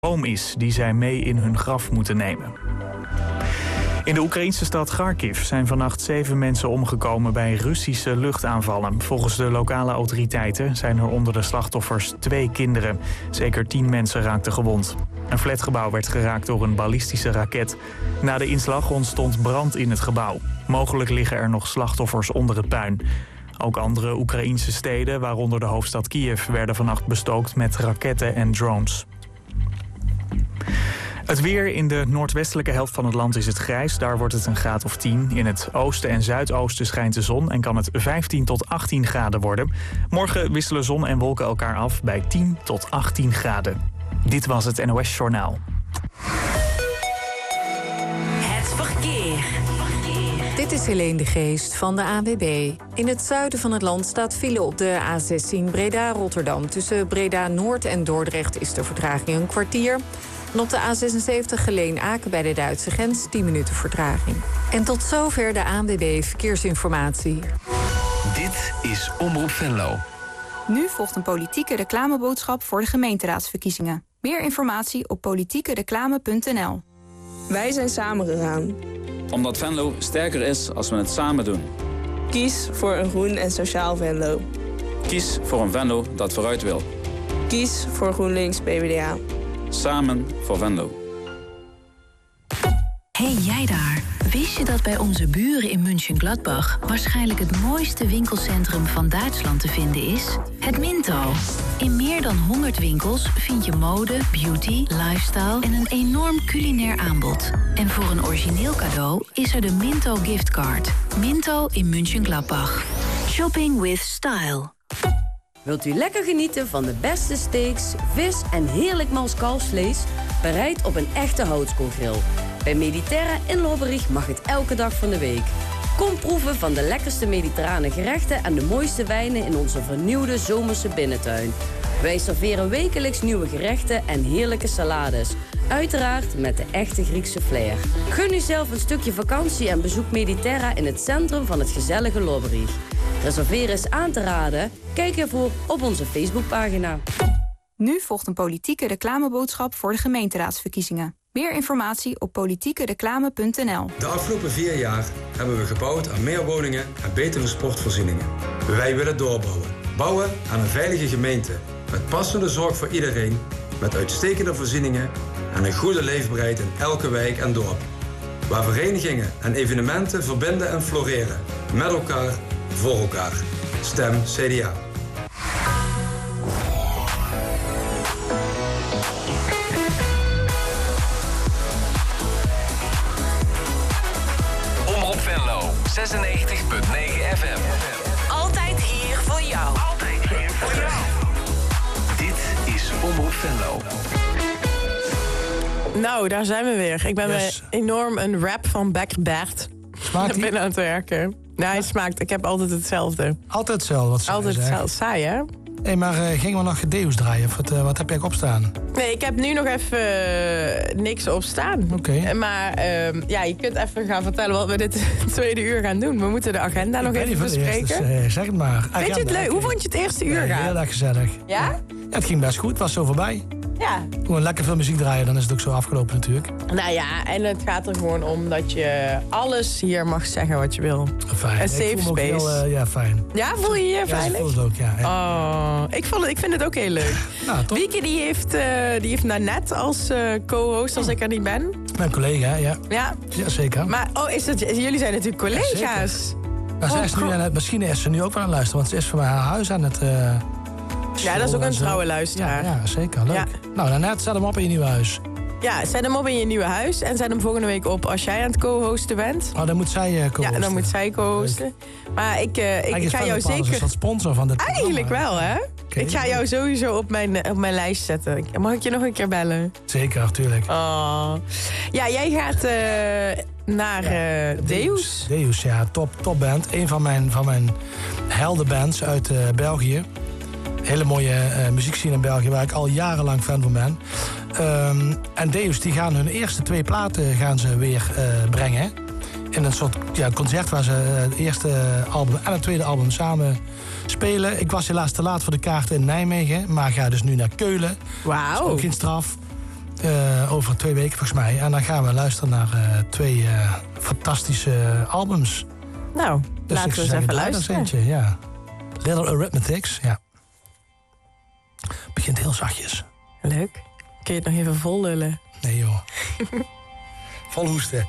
boom is die zij mee in hun graf moeten nemen. In de Oekraïnse stad Kharkiv zijn vannacht 7 mensen omgekomen bij Russische luchtaanvallen. Volgens de lokale autoriteiten zijn er onder de slachtoffers 2 kinderen. Zeker 10 mensen raakten gewond. Een flatgebouw werd geraakt door een ballistische raket. Na de inslag ontstond brand in het gebouw. Mogelijk liggen er nog slachtoffers onder het puin. Ook andere Oekraïnse steden, waaronder de hoofdstad Kiev, werden vannacht bestookt met raketten en drones. Het weer in de noordwestelijke helft van het land is het grijs. Daar wordt het een graad of 10. In het oosten en zuidoosten schijnt de zon en kan het 15 tot 18 graden worden. Morgen wisselen zon en wolken elkaar af bij 10 tot 18 graden. Dit was het NOS Journaal. Het verkeer. Dit is Helene de Geest van de ANWB. In het zuiden van het land staat file op de A16 Breda-Rotterdam. Tussen Breda-Noord en Dordrecht is de vertraging een kwartier. En op de A76 Geleen-Aken bij de Duitse grens 10 minuten vertraging. En tot zover de ANWB Verkeersinformatie. Dit is Omroep Venlo. Nu volgt een politieke reclameboodschap voor de gemeenteraadsverkiezingen. Meer informatie op politiekereclame.nl. Wij zijn samengegaan. Omdat Venlo sterker is als we het samen doen. Kies voor een groen en sociaal Venlo. Kies voor een Venlo dat vooruit wil. Kies voor GroenLinks PvdA. Samen voor Venlo. Hey jij daar, wist je dat bij onze buren in Mönchengladbach waarschijnlijk het mooiste winkelcentrum van Duitsland te vinden is? Het Minto. In meer dan 100 winkels vind je mode, beauty, lifestyle en een enorm culinair aanbod. En voor een origineel cadeau is er de Minto giftcard. Minto in Mönchengladbach. Shopping with style. Wilt u lekker genieten van de beste steaks, vis en heerlijk mals kalfsvlees? Bereid op een echte houtskoolgrill. Bij Mediterra in Lobberich mag het elke dag van de week. Kom proeven van de lekkerste mediterrane gerechten en de mooiste wijnen in onze vernieuwde zomerse binnentuin. Wij serveren wekelijks nieuwe gerechten en heerlijke salades. Uiteraard met de echte Griekse flair. Gun u zelf een stukje vakantie en bezoek Mediterra in het centrum van het gezellige Lobberich. Reserveren is aan te raden. Kijk ervoor op onze Facebookpagina. Nu volgt een politieke reclameboodschap voor de gemeenteraadsverkiezingen. Meer informatie op politiekereclame.nl. De afgelopen 4 jaar hebben we gebouwd aan meer woningen en betere sportvoorzieningen. Wij willen doorbouwen. Bouwen aan een veilige gemeente. Met passende zorg voor iedereen. Met uitstekende voorzieningen en een goede leefbaarheid in elke wijk en dorp. Waar verenigingen en evenementen verbinden en floreren. Met elkaar, voor elkaar. Stem CDA. Omroep Venlo, 96.9 FM. Altijd hier voor jou. Altijd hier voor jou. Dit is Omroep Venlo. Nou, daar zijn we weer. Ik ben enorm een rap van Becker Bert. Smaakt Ik ben aan het werken. Nou, hij smaakt. Ik heb altijd hetzelfde. Altijd hetzelfde, wat saai. Altijd hetzelfde. Saai, hè? Hé, maar gingen we nog Gedeus draaien? Of wat heb jij opstaan? Nee, ik heb nu nog even niks opstaan. Oké. Maar ja, je kunt even gaan vertellen wat we dit tweede uur gaan doen. We moeten de agenda nog even bespreken. Dus, zeg het maar. Vind je het leuk? Hoe vond je het eerste uur gaan? Heel erg gezellig. Ja? Ja, het ging best goed. Het was zo voorbij. Ja. Gewoon lekker veel muziek draaien, dan is het ook zo afgelopen natuurlijk. Nou ja, en het gaat er gewoon om dat je alles hier mag zeggen wat je wil. Fijn. Een safe space. Heel, ja, fijn. Ja, voel je je veilig? Ja, ik voel het ook, ja. Oh, ik vind het ook heel leuk. Nou, top. Wieke die heeft Nanette als co-host als ik er niet ben. Mijn collega, ja. Ja. Ja, zeker. Maar jullie zijn natuurlijk collega's. Ja, maar misschien is ze nu ook wel aan het luisteren, want ze is voor mij haar huis aan het... ja, dat is ook een trouwe luisteraar. Ja, zeker. Leuk. Ja. Nou, Nanette, zet hem op in je nieuwe huis. Ja, zet hem op in je nieuwe huis. En zet hem volgende week op als jij aan het co-hosten bent. Oh, dan moet zij co-hosten. Ja, dan moet zij co-hosten. Maar ik ga jou zeker... Een soort sponsor van dit programma. Eigenlijk wel, hè? Okay. Ik ga jou sowieso op mijn lijst zetten. Mag ik je nog een keer bellen? Zeker, natuurlijk. Oh. Ja, jij gaat naar Deus. Deus, ja. Top band. Een van mijn heldenbands uit België. Hele mooie muziekscene in België, waar ik al jarenlang fan van ben. En Deus, die gaan hun eerste 2 platen gaan ze weer brengen. In een soort concert waar ze het eerste album en het tweede album samen spelen. Ik was helaas te laat voor de kaarten in Nijmegen, maar ga dus nu naar Keulen. Wauw. Dat is ook geen straf. Over 2 weken volgens mij. En dan gaan we luisteren naar 2 fantastische albums. Nou, dus laten we eens even luisteren. Eentje, ja. Little Arithmetics, ja. Begint heel zachtjes. Leuk. Kun je het nog even vol lullen? Nee joh. Vol hoesten.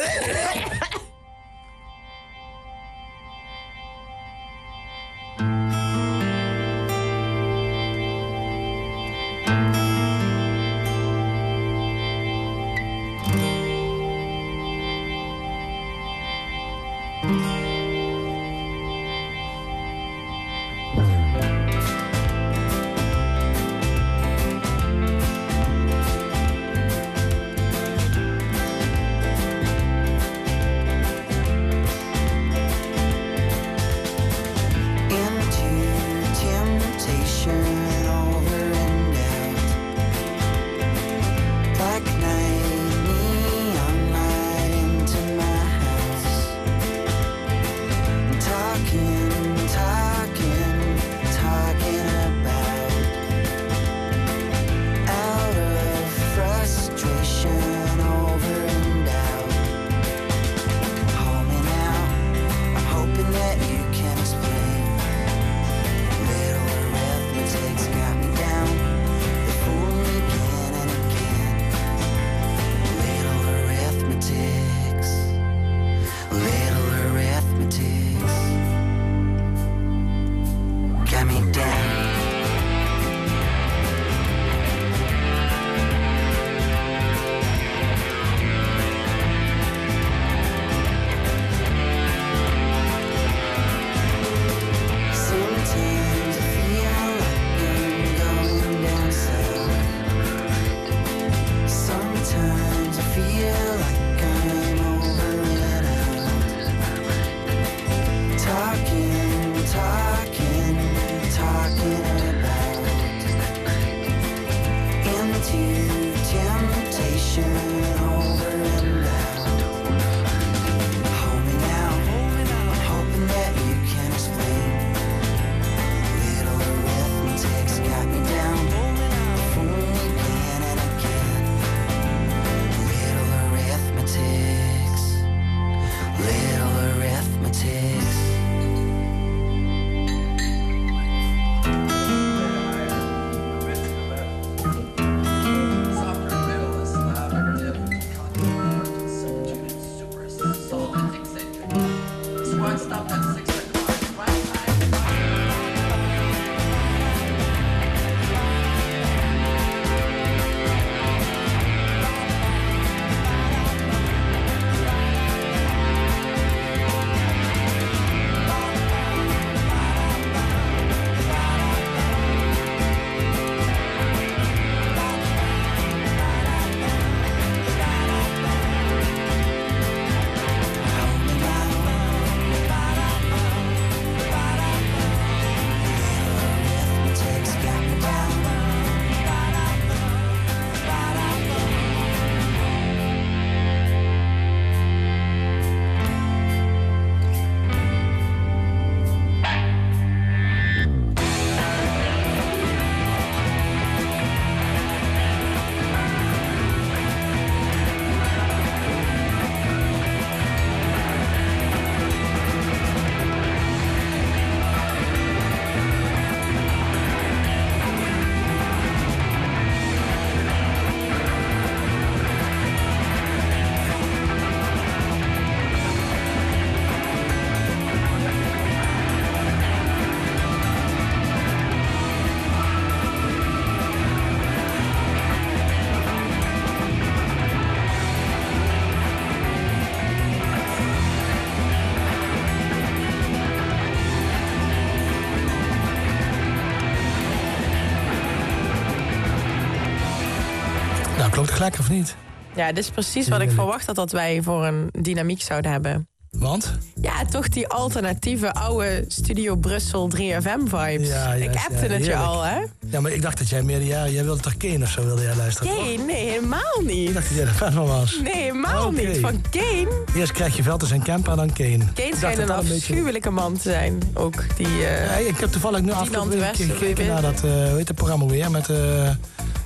Klopt het gelijk of niet? Ja, dit is precies wat ik verwacht dat wij voor een dynamiek zouden hebben. Want? Ja, toch die alternatieve oude Studio Brussel 3FM-vibes. Ja, ik appte het je al, hè? Ja, maar ik dacht dat jij meer... Ja, jij wilde toch Kane of zo wilde jij luisteren? Kane? Nee, helemaal niet. Ik dacht dat jij er fan van was. Nee, helemaal niet. Van Kane? Eerst krijg je Velters en Kemp en dan Kane. Kane schijnt een afschuwelijke man te zijn. Ook die... ja, ik heb toevallig nu afgelopen gekeken naar dat... hoe heet het programma weer? Met...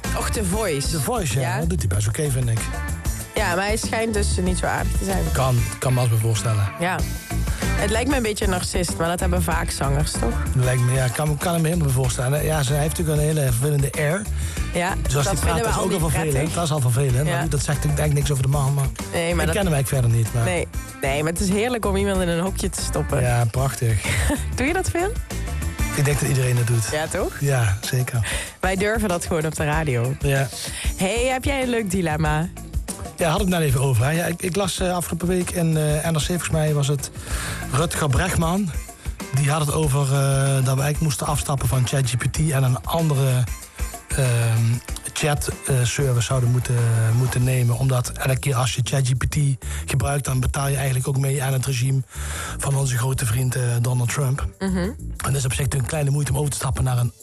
Och, The Voice. The Voice, ja. Dat doet hij best oké, vind ik. Ja, maar hij schijnt dus niet zo aardig te zijn. Kan me als me voorstellen. Ja. Het lijkt me een beetje een narcist, maar dat hebben vaak zangers, toch? Lijkt me, ja, kan hem helemaal voorstellen. Ja, hij heeft natuurlijk een hele vervelende air. Ja, dus als hij praat, dat is ook al vervelend. Dat is al vervelend. Ja. Maar dat zegt denk ik niks over de man. Maar nee, maar ik ken hem eigenlijk verder niet. Maar... Nee, maar het is heerlijk om iemand in een hokje te stoppen. Ja, prachtig. Doe je dat veel? Ik denk dat iedereen dat doet. Ja, toch? Ja, zeker. Wij durven dat gewoon op de radio. Ja. Hey, heb jij een leuk dilemma? Ja, had ik net even over. Hè. Ja, ik las afgelopen week in NRC, volgens mij was het Rutger Bregman. Die had het over dat we eigenlijk moesten afstappen van ChatGPT en een andere chat-service zouden moeten nemen. Omdat elke keer als je ChatGPT gebruikt, dan betaal je eigenlijk ook mee aan het regime van onze grote vriend Donald Trump. Mm-hmm. En dat is op zich een kleine moeite om over te stappen naar een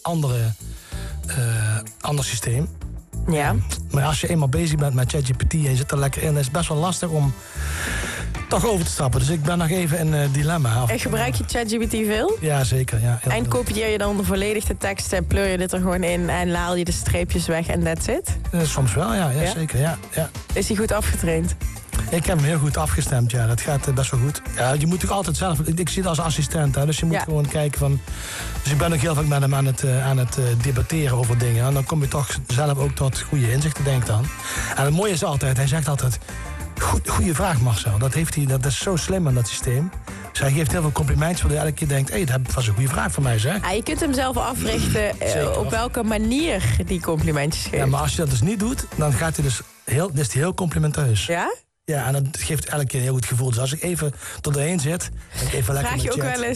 ander systeem. Ja. Maar als je eenmaal bezig bent met ChatGPT en je zit er lekker in, is het best wel lastig om toch over te stappen. Dus ik ben nog even in een dilemma. En gebruik je ChatGPT veel? Ja, zeker. Ja, en kopieer je dan de volledige tekst en pleur je dit er gewoon in en laal je de streepjes weg en that's it? Soms wel, ja zeker. Ja. Is hij goed afgetraind? Ik heb hem heel goed afgestemd, ja. Dat gaat best wel goed. Ja, je moet natuurlijk altijd zelf... Ik zie het als assistent, hè, dus je moet gewoon kijken van... Dus ik ben ook heel vaak met hem aan het debatteren over dingen. En dan kom je toch zelf ook tot goede inzichten, denk ik dan. En het mooie is altijd, hij zegt altijd... Goeie vraag, Marcel. Dat is zo slim aan dat systeem. Dus hij geeft heel veel complimentjes, waardoor je elke keer denkt... dat was een goede vraag voor mij, zeg. Ja, je kunt hem zelf africhten op welke manier die complimentjes geeft. Ja, maar als je dat dus niet doet, dan gaat hij dus heel complimenteus. Ja? Ja, en dat geeft elke keer een heel goed gevoel. Dus als ik even tot erheen zit, dan even lekker vraag je ook wel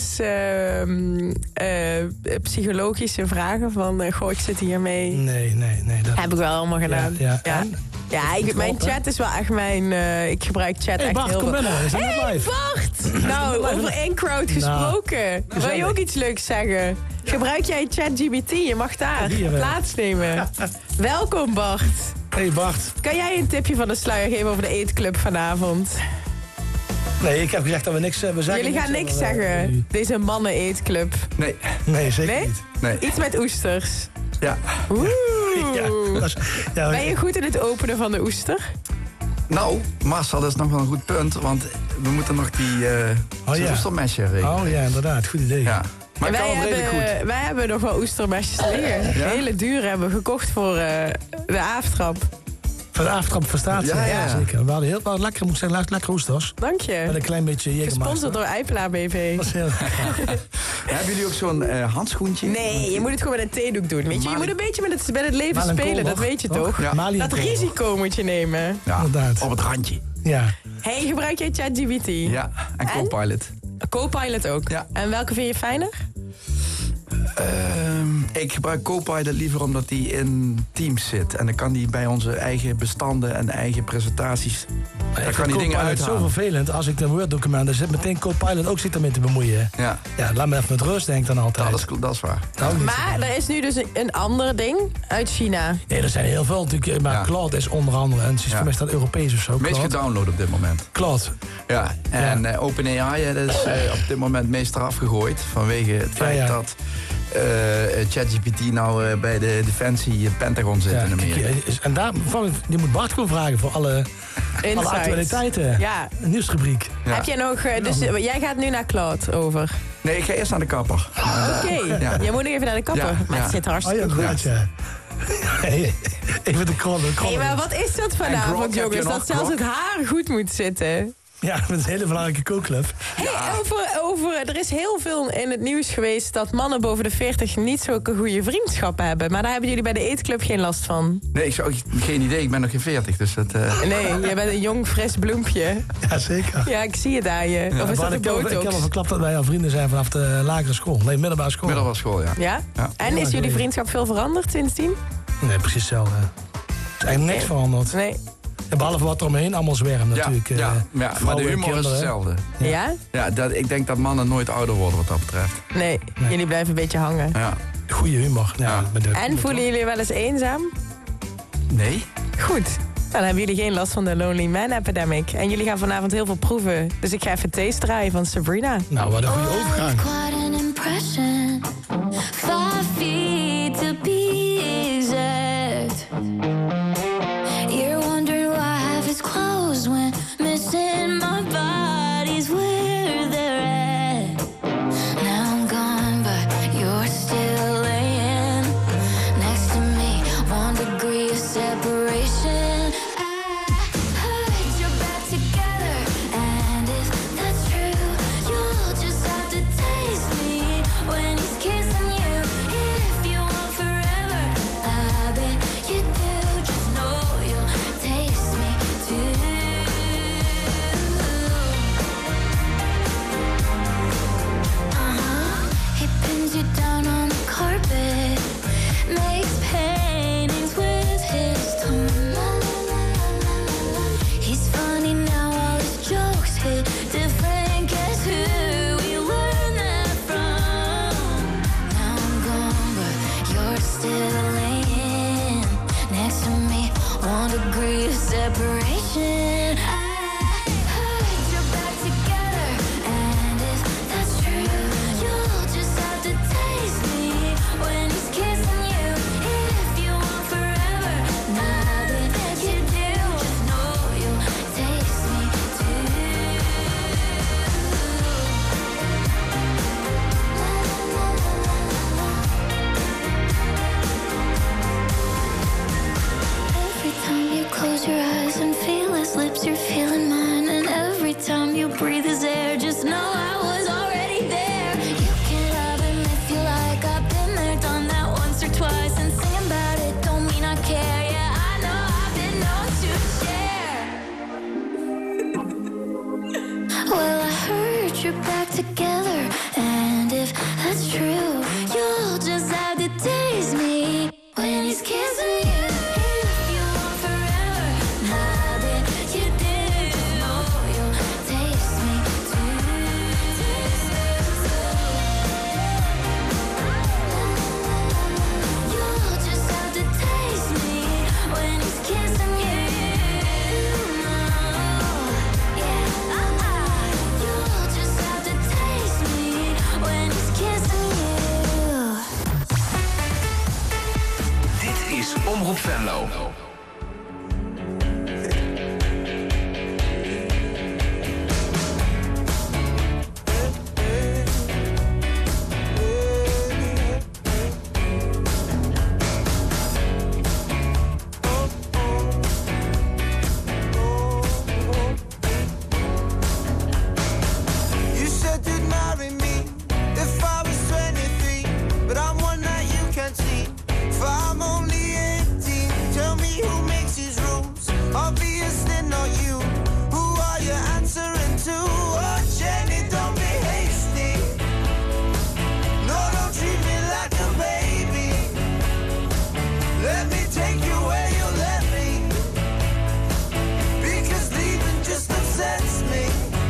eens psychologische vragen van... goh, ik zit hiermee. Nee. Dat heb ik wel allemaal gedaan. Mijn chat is wel echt mijn... ik gebruik chat echt Bart, heel veel. Hey Bart! Nou, over in-crowd gesproken. Wil je ook iets leuks zeggen? Gebruik jij ChatGPT? Je mag daar plaatsnemen. Welkom, Bart. Hey Bart. Kan jij een tipje van de sluier geven over de eetclub vanavond? Nee, ik heb gezegd dat we niks zeggen. Jullie gaan niks zeggen. Deze mannen-eetclub. Nee, zeker niet. Nee. Iets met oesters. Ja. Oeh. Ja, ben je goed in het openen van de oester? Nou, Marcel, dat is nog wel een goed punt. Want we moeten nog die oestermesje regelen. Oh ja, inderdaad. Goed idee. Ja. Maar wij hebben nog wel oestermesjes liggen. Ja? Hele dure hebben we gekocht voor de aftrap. Voor de aftrap verstaat ze. Ja, zeker. We hadden heel wat lekker, moet ik zeggen, lekker oesters. Dank je. Met een klein beetje Jägermeister. Gesponsord door Eipela BV. Dat is heel hebben jullie ook zo'n handschoentje? Nee, je moet het gewoon met een theedoek doen. Weet je? Je moet een beetje met het leven spelen, dat weet je toch? Ja. Dat risico moet je nemen. Ja, inderdaad. Op het randje. Ja. Hey, gebruik jij ChatGPT? Ja, en Copilot. Copilot ook? Ja. En welke vind je fijner? Ik gebruik Copilot liever omdat die in Teams zit. En dan kan die bij onze eigen bestanden en eigen presentaties... Dan kan die dingen uithalen. Het is zo vervelend als ik een Word-document... dan zit meteen Copilot ook zich ermee te bemoeien. Ja, laat me even met rust, denk ik dan altijd. Ja, dat is waar. Maar er is nu dus een ander ding uit China. Nee, er zijn heel veel natuurlijk. Maar Claude is onder andere een systeem, is dat Europees of zo. Meest gedownload op dit moment. Claude. Ja, en OpenAI dat is op dit moment meest eraf gegooid. Vanwege het feit dat... ChatGPT nou bij de Defensie Pentagon zit in Amerika. En daar, je moet Bart gewoon vragen voor alle actualiteiten. Ja. Een nieuwsrubriek. Ja. Heb jij nog... Dus jij gaat nu naar Cloud over? Nee, ik ga eerst naar de kapper. Oké. Je moet nog even naar de kapper. Maar het zit hartstikke goed. Ik vind de krollen. Hey, maar wat is dat vanavond, jongens? Dat zelfs het haar goed moet zitten. Ja, dat is een hele belangrijke kookclub. Hey, er is heel veel in het nieuws geweest dat mannen boven de 40 niet zulke goede vriendschappen hebben. Maar daar hebben jullie bij de eetclub geen last van. Nee, geen idee. Ik ben nog geen 40, dus dat... Nee, jij bent een jong, fris bloempje. Ja, zeker. Ja, ik zie het aan je. Ja. Of is dat de botox? Ik heb al verklapt dat wij al vrienden zijn vanaf de lagere school. Nee, middelbare school. Middelbare school, ja. Ja? En is jullie vriendschap veel veranderd sindsdien? Nee, precies hetzelfde. Er is eigenlijk niks veranderd. Nee. En behalve wat eromheen, allemaal zwerm natuurlijk. Ja, maar de humor is hetzelfde. Ja? Ja, ik denk dat mannen nooit ouder worden wat dat betreft. Nee, jullie blijven een beetje hangen. Ja. Goeie humor. Ja. En voelen jullie wel eens eenzaam? Nee. Goed. Dan hebben jullie geen last van de Lonely Man Epidemic. En jullie gaan vanavond heel veel proeven. Dus ik ga even taste draaien van Sabrina. Nou, wat een goede overgang. separation. I put you back together, and if that's true, you'll just have to taste me when he's kissing you. If you want forever, nothing that you do, just know you'll taste me too. Every time you close your eyes and feel his lips, you're feeling mine. And every time you breathe his air, just know I was already there. You can love him if you like. I've been there, done that once or twice. And singing about it don't mean I care. Yeah, I know I've been known to share. Well, I heard you're back together, and if that's true, you'll just have to taste me when he's kissing you. If you want forever, nothing you do, know you'll taste me too. You'll just have to taste me when he's kissing you. Yeah, you'll just have to taste me when he's kissing you. Dit is Omroep Venlo. You said you'd marry me if I was 23, but I'm one that you can't see. If I'm only 18, tell me who makes these rules. Obviously not you. Who are you answering to? Oh, Jenny, don't be hasty. No, don't treat me like a baby. Let me take you where you let me, because leaving just upsets me.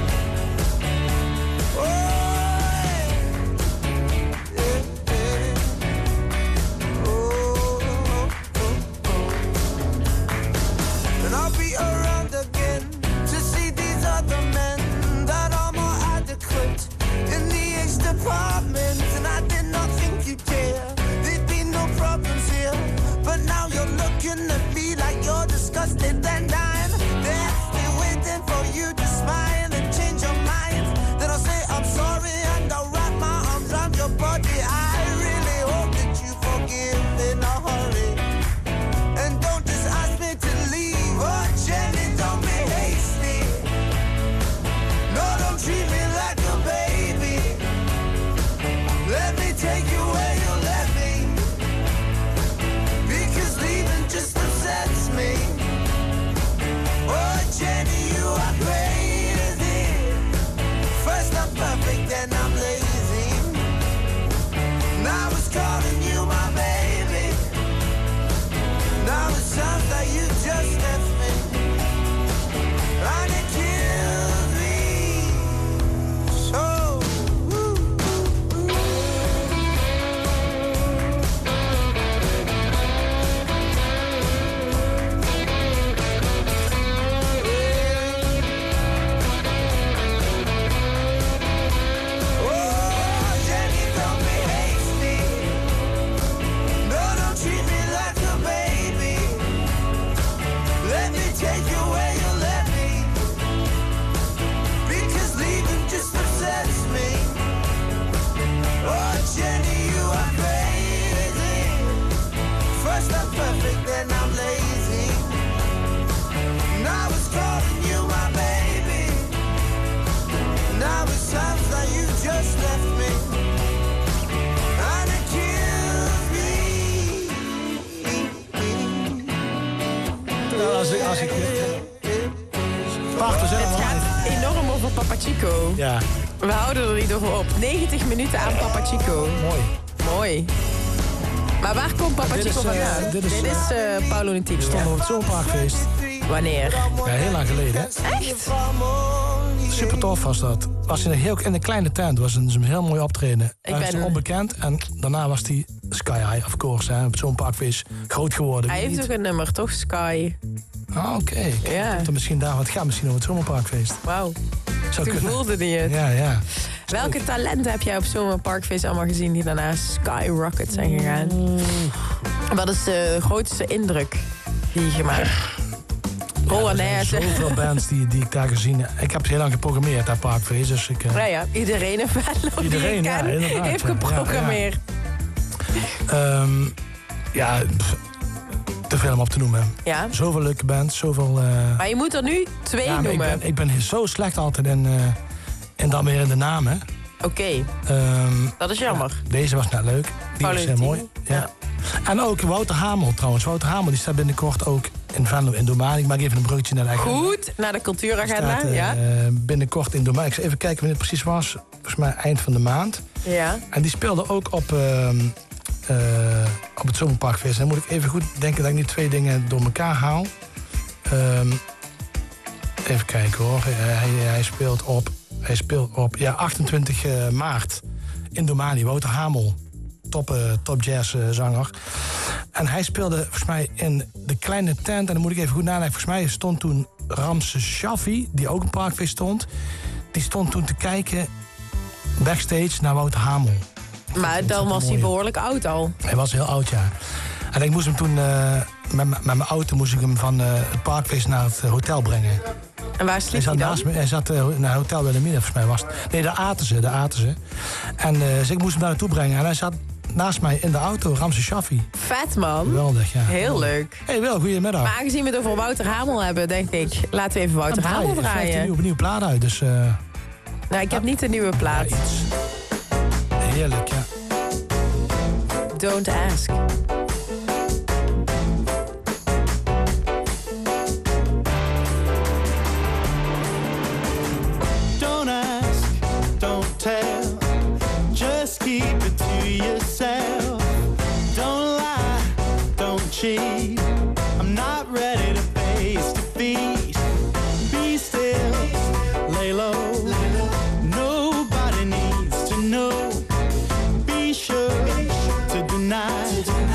Oh, yeah, yeah. And I'll be around again to see these other men that are more adequate in the Ace department. And I did not think you'd care, there'd be no problems here. But now you're looking at me like you're disgusted and I'm there, still waiting for you to smile and change your mind. Then I'll say I'm sorry and I'll wrap my arms around your body. I really hope that you forgive in a hurry, and don't just ask me to leave. Oh, Jenny, don't be hasty. No, don't treat me like a baby. Let me take you where you let me, because leaving just upsets me. Oh, Jenny, you are crazy. First I'm perfect, then I'm lazy. Now it's calling you my baby. Now it sounds like you just left me, and it kills me so. Oh, Jenny, don't be hasty. No, don't treat me like a baby. Let me take you where you let me, because leaving just upsets me. Oh, Jenny, you are crazy. First I'm perfect, then I'm lazy. Now it's calling you my baby. Now it sounds like you just left me, and it kills me. Als ik prachtig, Het gaat enorm over Papa Chico. Ja. We houden er niet over op. 90 minuten aan Papa Chico. Mooi. Mooi. Maar waar komt Papa Dit is, Chico vandaan? dit is, Paolo Nutini. Stond op het Zomerparkfeest. Wanneer? Ja, heel lang geleden. Echt? Super tof was dat. Was in een kleine tent. Was een heel mooi optreden. Hij was onbekend en daarna was hij Sky High, of course. Hè, op zo'n parkfeest groot geworden. Hij heeft ook een nummer, toch? Sky. Oké. Ja. Misschien daar, het gaat misschien over het zomerparkfeest. Wauw. Toen voelde hij het. Ja. Welke talenten heb jij op zomerparkfeest allemaal gezien die daarna skyrocket zijn gegaan? Wat is de grootste indruk die je gemaakt? Polonaise. Zoveel bands die ik daar gezien heb. Ik heb heel lang geprogrammeerd, dat parkfeest. Dus iedereen in Venlo die ik ken heeft geprogrammeerd. Te veel om op te noemen. Ja. Zoveel leuke bands, zoveel... Maar je moet er nu 2 noemen. Ik ben zo slecht altijd in dan weer in de namen. Oké. Dat is jammer. Ja, deze was net leuk. Die was heel mooi. Ja. En ook Wouter Hamel trouwens. Wouter Hamel die staat binnenkort ook in Venlo in Domani. Ik maak even een bruggetje naar de agenda. Goed, naar de cultuuragenda. Binnenkort in Domani. Ik zal even kijken wanneer het precies was. Volgens mij eind van de maand. Ja. En die speelde ook op het zomerparkfeest. Dan moet ik even goed denken dat ik niet 2 dingen door elkaar haal. Even kijken hoor. Hij speelt op 28 maart in Domani. Wouter Hamel. Top jazzzanger. En hij speelde volgens mij in de kleine tent. En dan moet ik even goed nadenken. Volgens mij stond toen Ramses Shaffi, die ook een parkfeest stond. Die stond toen te kijken backstage naar Wouter Hamel. Maar dan was hij behoorlijk oud al. Hij was heel oud, ja. En ik moest hem toen met mijn auto moest ik hem van het parkfeest naar het hotel brengen. En waar sliep hij dan? Hij zat naar Hotel Wilhelmina, volgens mij was het. Nee, daar aten ze. En dus ik moest hem daar naartoe brengen. En hij zat naast mij in de auto, Ramses Shaffi. Vet, man. Geweldig, ja. Heel leuk. Hey, wel, goedemiddag. Maar aangezien we het over Wouter Hamel hebben, denk ik, laten we even Wouter Hamel draaien. Hij heeft een nieuwe plaat uit, dus... Nou, ik heb niet een nieuwe plaat. Ja, iets. Heerlijk, ja. Don't Ask. Don't ask, don't tell. Just keep it to yourself. Don't lie, don't cheat. I'm not ready to face defeat. Be still, lay low. Nobody needs to know. Be sure to deny.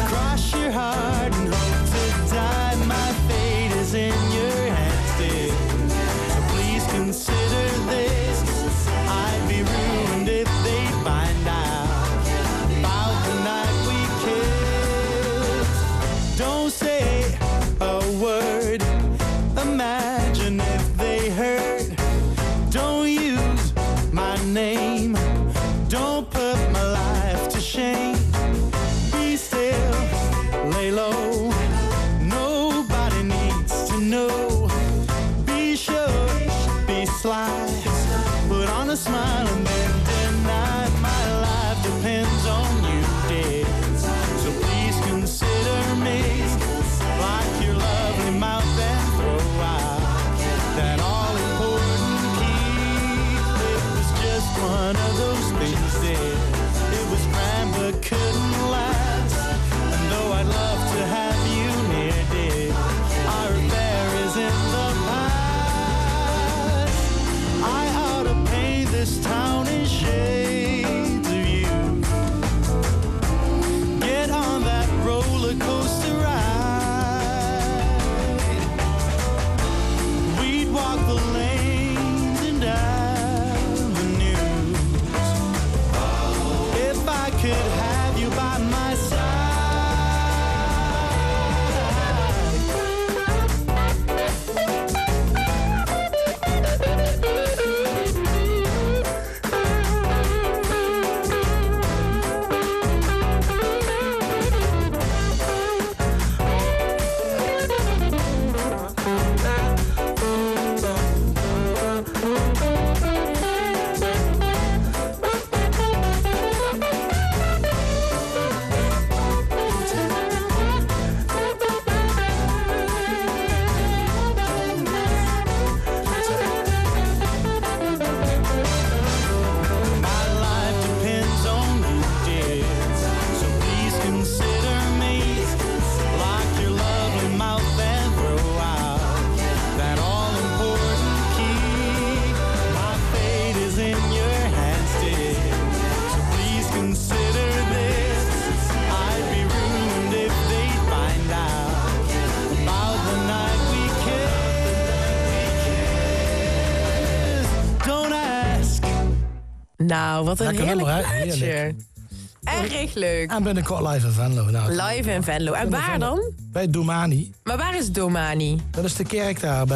Nou, wat een Lekker heerlijk nummer, hè? plaatje. Heerlijk. Erg leuk. En binnenkort live in Venlo. Nou, Live in Venlo. En waar dan? Bij Domani. Maar waar is Domani? Dat is de kerk daar.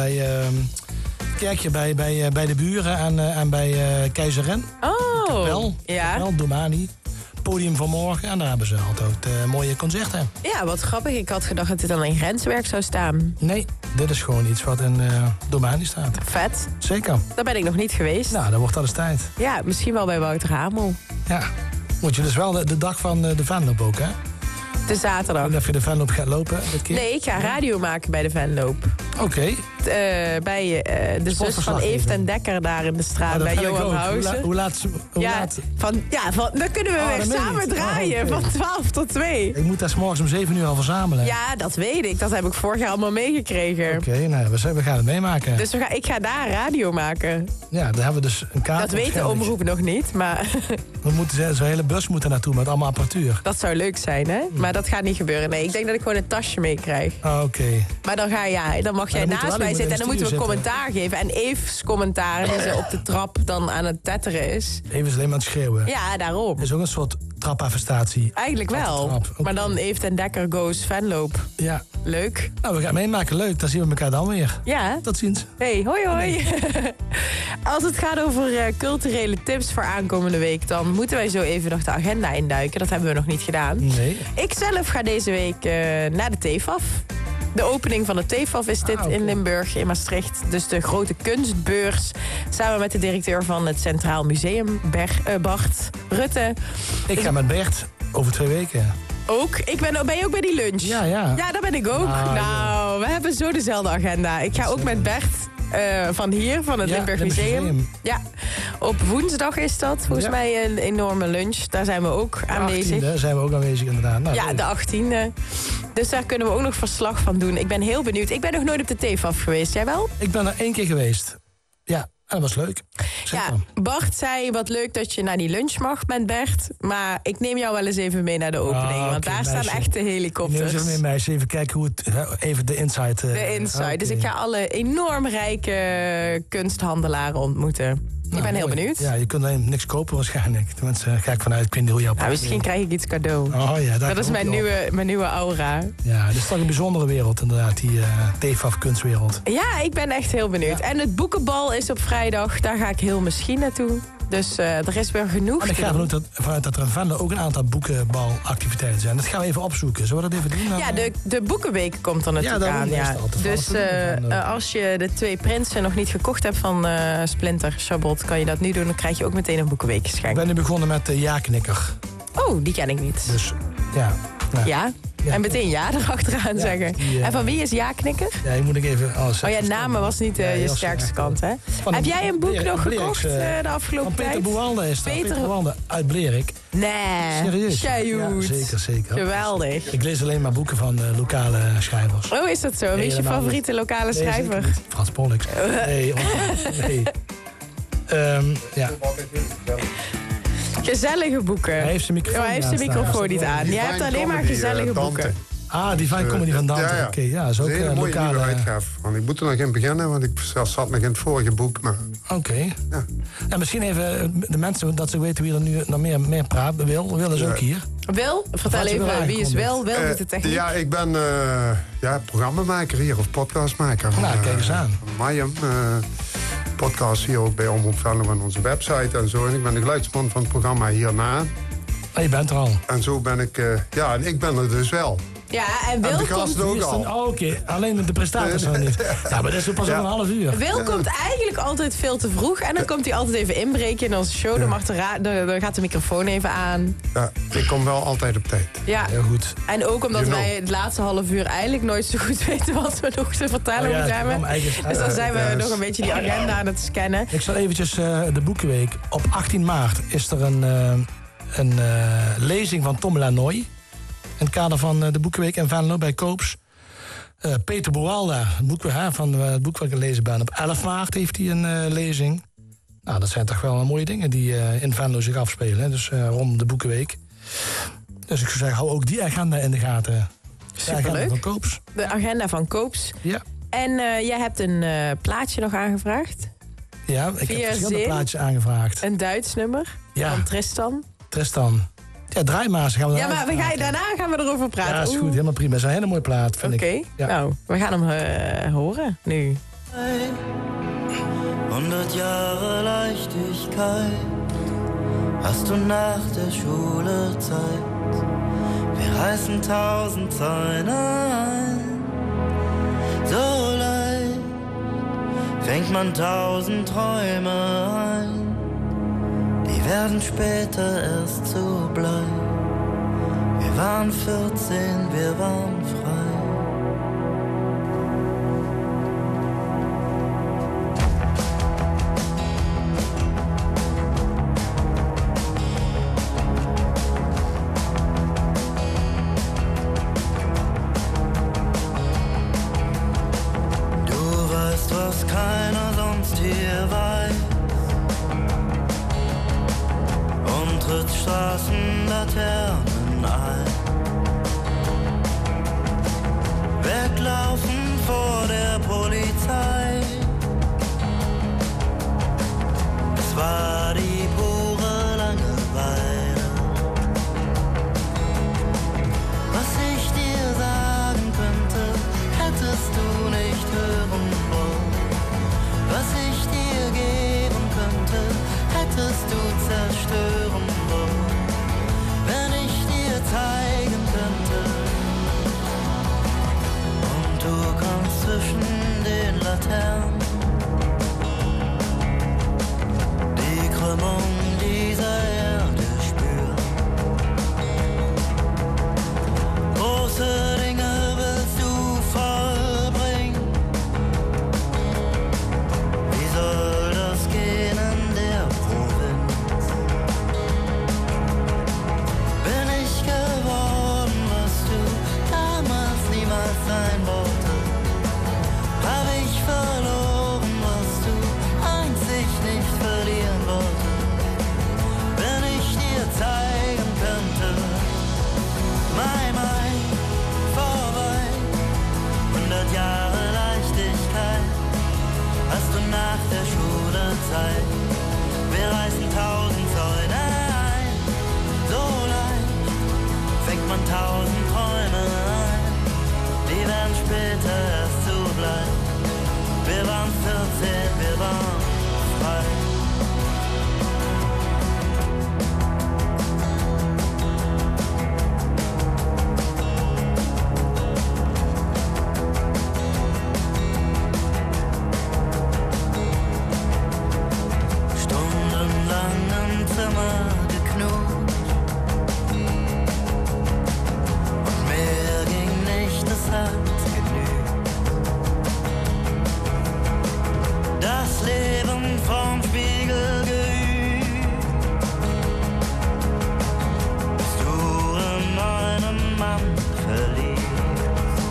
Kerkje bij de buren en bij Keizerin. Oh, Kapel. ja. Kapel, Domani. Podium van morgen. En daar hebben ze altijd mooie concerten. Ja, wat grappig. Ik had gedacht dat dit dan in Grenswerk zou staan. Nee, dit is gewoon iets wat in Domani staat. Vet. Zeker. Daar ben ik nog niet geweest. Nou, dan wordt dat eens tijd. Ja, misschien wel bij Wouter Hamel. Ja. Moet je dus wel de dag van de Venloop ook, hè? De zaterdag. En of je de Venloop gaat lopen dit keer? Nee, ik ga radio maken bij de Venloop. Oké. Bij de zus van Eeft en Dekker daar in de straat bij Johan Housen. Hoe laat? Dan kunnen we weer samen draaien van 12 tot 2. Ik moet daar 's morgens om 7 uur al verzamelen. Ja, dat weet ik. Dat heb ik vorig jaar allemaal meegekregen. Oké, nou, we gaan het meemaken. Dus ik ga daar radio maken. Ja, daar hebben we dus een kaart. Dat weet de omroep nog niet, maar... We moeten zo'n hele bus moeten naartoe met allemaal apparatuur. Dat zou leuk zijn, hè? Maar dat gaat niet gebeuren. Nee, ik denk dat ik gewoon een tasje meekrijg. Oké. Maar dan mag jij naast mij zitten en dan moeten we commentaar geven. En Eve's commentaar, die ze op de trap dan aan het tetteren is. Even is alleen maar aan het schreeuwen. Ja, daarom. Dat is ook een soort trapaffestatie. Eigenlijk wel. Okay. Maar dan Eeft en Dekker goes Venloop. Ja. Leuk. Nou, we gaan meemaken. Leuk. Dan zien we elkaar dan weer. Ja. Tot ziens. Hey, hoi hoi. Als het gaat over culturele tips voor aankomende week, dan moeten wij zo even nog de agenda induiken. Dat hebben we nog niet gedaan. Nee. Ik zelf ga deze week naar de TFAF. De opening van de TFAF is dit in Limburg, in Maastricht. Dus de grote kunstbeurs. Samen met de directeur van het Centraal Museum, Bart Rutte. Ik ga met Bert over 2 weken. Ook? Ben je ook bij die lunch? Ja. Ja, daar ben ik ook. Nou, we hebben zo dezelfde agenda. Ik ga ook met Bert van het Limburg Museum. Ja, op woensdag is dat. Volgens mij een enorme lunch. Daar zijn we ook aanwezig. Daar zijn we ook aanwezig, inderdaad. Nou, ja, de 18e. Dus daar kunnen we ook nog verslag van doen. Ik ben heel benieuwd. Ik ben nog nooit op de TFAF geweest. Jij wel? Ik ben er 1 keer geweest. Ja, en dat was leuk. Zeker. Ja, Bart zei, wat leuk dat je naar die lunch mag met Bert. Maar ik neem jou wel eens even mee naar de opening. Want daar staan echt de helikopters. Ik neem ze mee, meisje. Even kijken hoe het... Even de insight. De insight. Dus ik ga alle enorm rijke kunsthandelaren ontmoeten. Ik ben heel benieuwd. Ja, je kunt alleen niks kopen waarschijnlijk. Tenminste, ga ik vanuit. Ik weet niet hoe jouw misschien krijg ik iets cadeau. Oh, ja, dat is mijn nieuwe aura. Ja, dit is toch een bijzondere wereld inderdaad, die TFAF kunstwereld. Ja, ik ben echt heel benieuwd. Ja. En het boekenbal is op vrijdag. Daar ga ik heel misschien naartoe. Dus er is weer genoeg. En ik ga vanuit dat er in Venlo ook een aantal boekenbalactiviteiten zijn. Dat gaan we even opzoeken. Zullen we dat even doen? Ja, de boekenweek komt er natuurlijk aan. Ja. Dus als je de 2 prinsen nog niet gekocht hebt van Splinter Chabot, kan je dat nu doen. Dan krijg je ook meteen een boekenweek geschenk. Ik ben nu begonnen met de Ja-knikker. Oh, die ken ik niet. Dus ja. Ja? Ja, en meteen ja erachteraan zeggen. En van wie is Ja-knikker? Ja, die moet ik even... namen was niet je sterkste kant, hè? Heb jij een boek nog gekocht de afgelopen tijd? Peter Boewalde is dat. Peter Boewalde uit Blerik. Nee. Serieus? Ja, zeker. Geweldig. Ik lees alleen maar boeken van lokale schrijvers. Oh, is dat zo? Wie is je favoriete lokale schrijver? Frans Pollux. Nee. Ja. Gezellige boeken. Hij heeft zijn microfoon niet aan. Jij hebt alleen maar gezellige boeken. Ah, Divine Comedy van Dante. Ja. Oké, ja, is ook een mooie lokale uitgave. Want ik moet er nog in beginnen, want ik zat nog in het vorige boek. Oké. Ja. En misschien even de mensen, dat ze weten wie er nu nog meer praat. Wil is ook hier. Wil? Vertel even, wie is Wil? Wil doet de techniek. Ja, ik ben programmamaker hier, of podcastmaker. Nou, kijk eens aan. Mayhem. Podcast hier ook bij Omroep Venlo en onze website en zo. En ik ben de geluidsman van het programma hierna. Oh, je bent er al. En zo ben ik... en ik ben er dus wel. Ja, en Wil komt... ook al. Oh, oké. Alleen de prestators nog niet. Ja, maar dat is pas over een half uur. Wil komt eigenlijk altijd veel te vroeg. En dan komt hij altijd even inbreken in onze show. Dan gaat de microfoon even aan. Ja, ik kom wel altijd op tijd. Ja, heel goed. En ook omdat wij het laatste half uur eigenlijk nooit zo goed weten wat we nog te vertellen moeten hebben. Dus dan zijn we nog een beetje die agenda aan het scannen. Ik zal eventjes de boekenweek. Op 18 maart is er een lezing van Tom Lanoy. In het kader van de Boekenweek in Venlo bij Koops. Peter Boewalde, het boek wat ik gelezen ben. Op 11 maart heeft hij een lezing. Nou, dat zijn toch wel mooie dingen die in Venlo zich afspelen. Hè? Dus rond de Boekenweek. Dus ik zou zeggen, hou ook die agenda in de gaten. Superleuk. De agenda van Koops. De agenda van Koops. Ja. En jij hebt een plaatje nog aangevraagd. Ja, ik heb verschillende Zin. plaatjes aangevraagd. Een Duits nummer van Tristan. Ja, draai maar. Ja, maar daarna gaan we erover praten. Ja, is goed. Helemaal prima. Dat is een hele mooie plaat, vind ik. Oké, nou, we gaan hem horen nu. 100 Jahre Leichtigkeit hast du nach der Schule Zeit. Wir reißen 1000 Zäune ein. So leicht fängt man 1000 Träume ein. Die werden später erst so bleiben. Wir waren 14, wir waren frei. Was keiner sonst hier weiß und tritt Straßenlaternen ein. Weglaufen vor der Polizei. Es war die pure Langeweile. Was ich dir sagen könnte, hättest du nicht hören wollen. Was ich dir geben könnte, hättest du zerstören wollen. Wenn ich dir zeigen könnte und du kommst zwischen den Laternen, die Krümmung dieser Erde spüren. Große Dinge willst du vollbringen. Wie soll das gehen in der Provinz? Bin ich geworden, was du damals niemals sein wolltest? Hab ich verloren, was du einzig nicht verlieren wolltest? Wenn ich dir zeigen könnte, mai, vorbei, 100 Jahre Leichtigkeit hast du nach der Schulezeit. Wir reißen 1000 Zäune ein. So leicht fängt man 1000 Träume ein. Die werden später erst so bleiben. Wir waren 14, wir waren frei. Stundenlang im Zimmer geknutscht und mehr ging nicht, es hat genügt. Das Leben vom Spiegel geübt, bis du in einen Mann verliebst.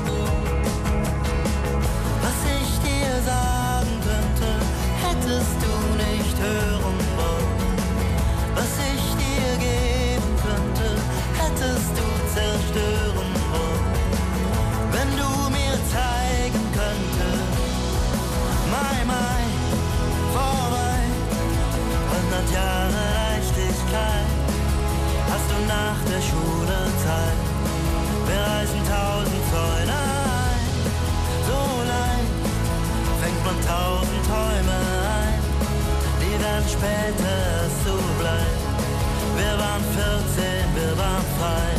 Was ich dir sagen könnte, hättest du nicht hören wollen. Was ich dir geben könnte, hättest du zerstören wollen. Wenn du mir zeigen könntest, mai, vorbei, 100 Jahre Leichtigkeit hast du nach der Schulezeit. Wir reißen 1000 Zäune ein. So leicht fängt man 1000 Träume ein. Die werden später erst so bleiben. Wir waren 14, wir waren frei.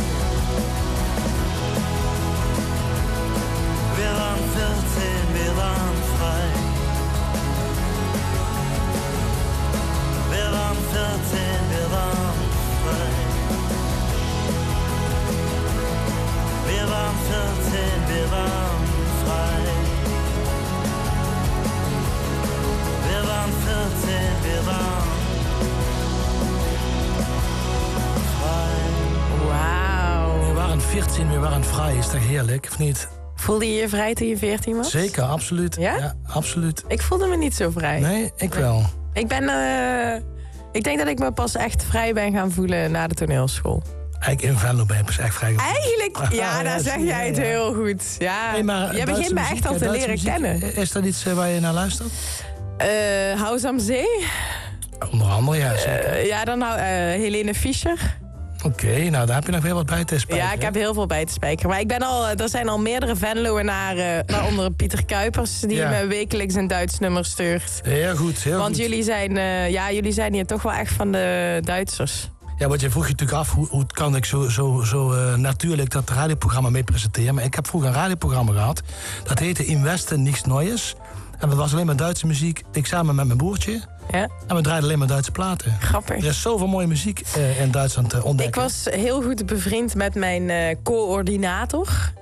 Wir waren 14, wir waren frei. Wir waren 14, wir waren frei. Wir waren 14, wir waren frei. Wir waren 14, wir waren frei. Wauw. We waren 14, we waren vrij. Is toch heerlijk, of niet? Voelde je je vrij toen je 14 was? Zeker, absoluut. Ja? Absoluut. Ik voelde me niet zo vrij. Nee, ik wel. Ik denk dat ik me pas echt vrij ben gaan voelen na de toneelschool. Eigenlijk in Venlo ben je pas echt vrij gevoeld. Eigenlijk, ja, daar zeg jij het heel goed. Ja, Hey, maar jij begint me echt al te leren kennen. Is dat iets waar je naar luistert? Huis am Zee. Onder andere, ja. Ja, dan Helene Fischer. Oké, nou daar heb je nog heel wat bij te spijkeren. Ja, ik heb heel veel bij te spijkeren. Maar er zijn al meerdere Venloenaren, waaronder Pieter Kuipers, die me wekelijks een Duits nummer stuurt. Heel goed, heel Want goed. jullie zijn hier toch wel echt van de Duitsers. Ja, want je vroeg je natuurlijk af, hoe kan ik zo natuurlijk dat radioprogramma mee presenteren. Maar ik heb vroeger een radioprogramma gehad. Dat heette In Westen Niks Neues. En dat was alleen maar Duitse muziek. Ik samen met mijn broertje. Ja. En we draaiden alleen maar Duitse platen. Grappig. Er is zoveel mooie muziek in Duitsland te ontdekken. Ik was heel goed bevriend met mijn coördinator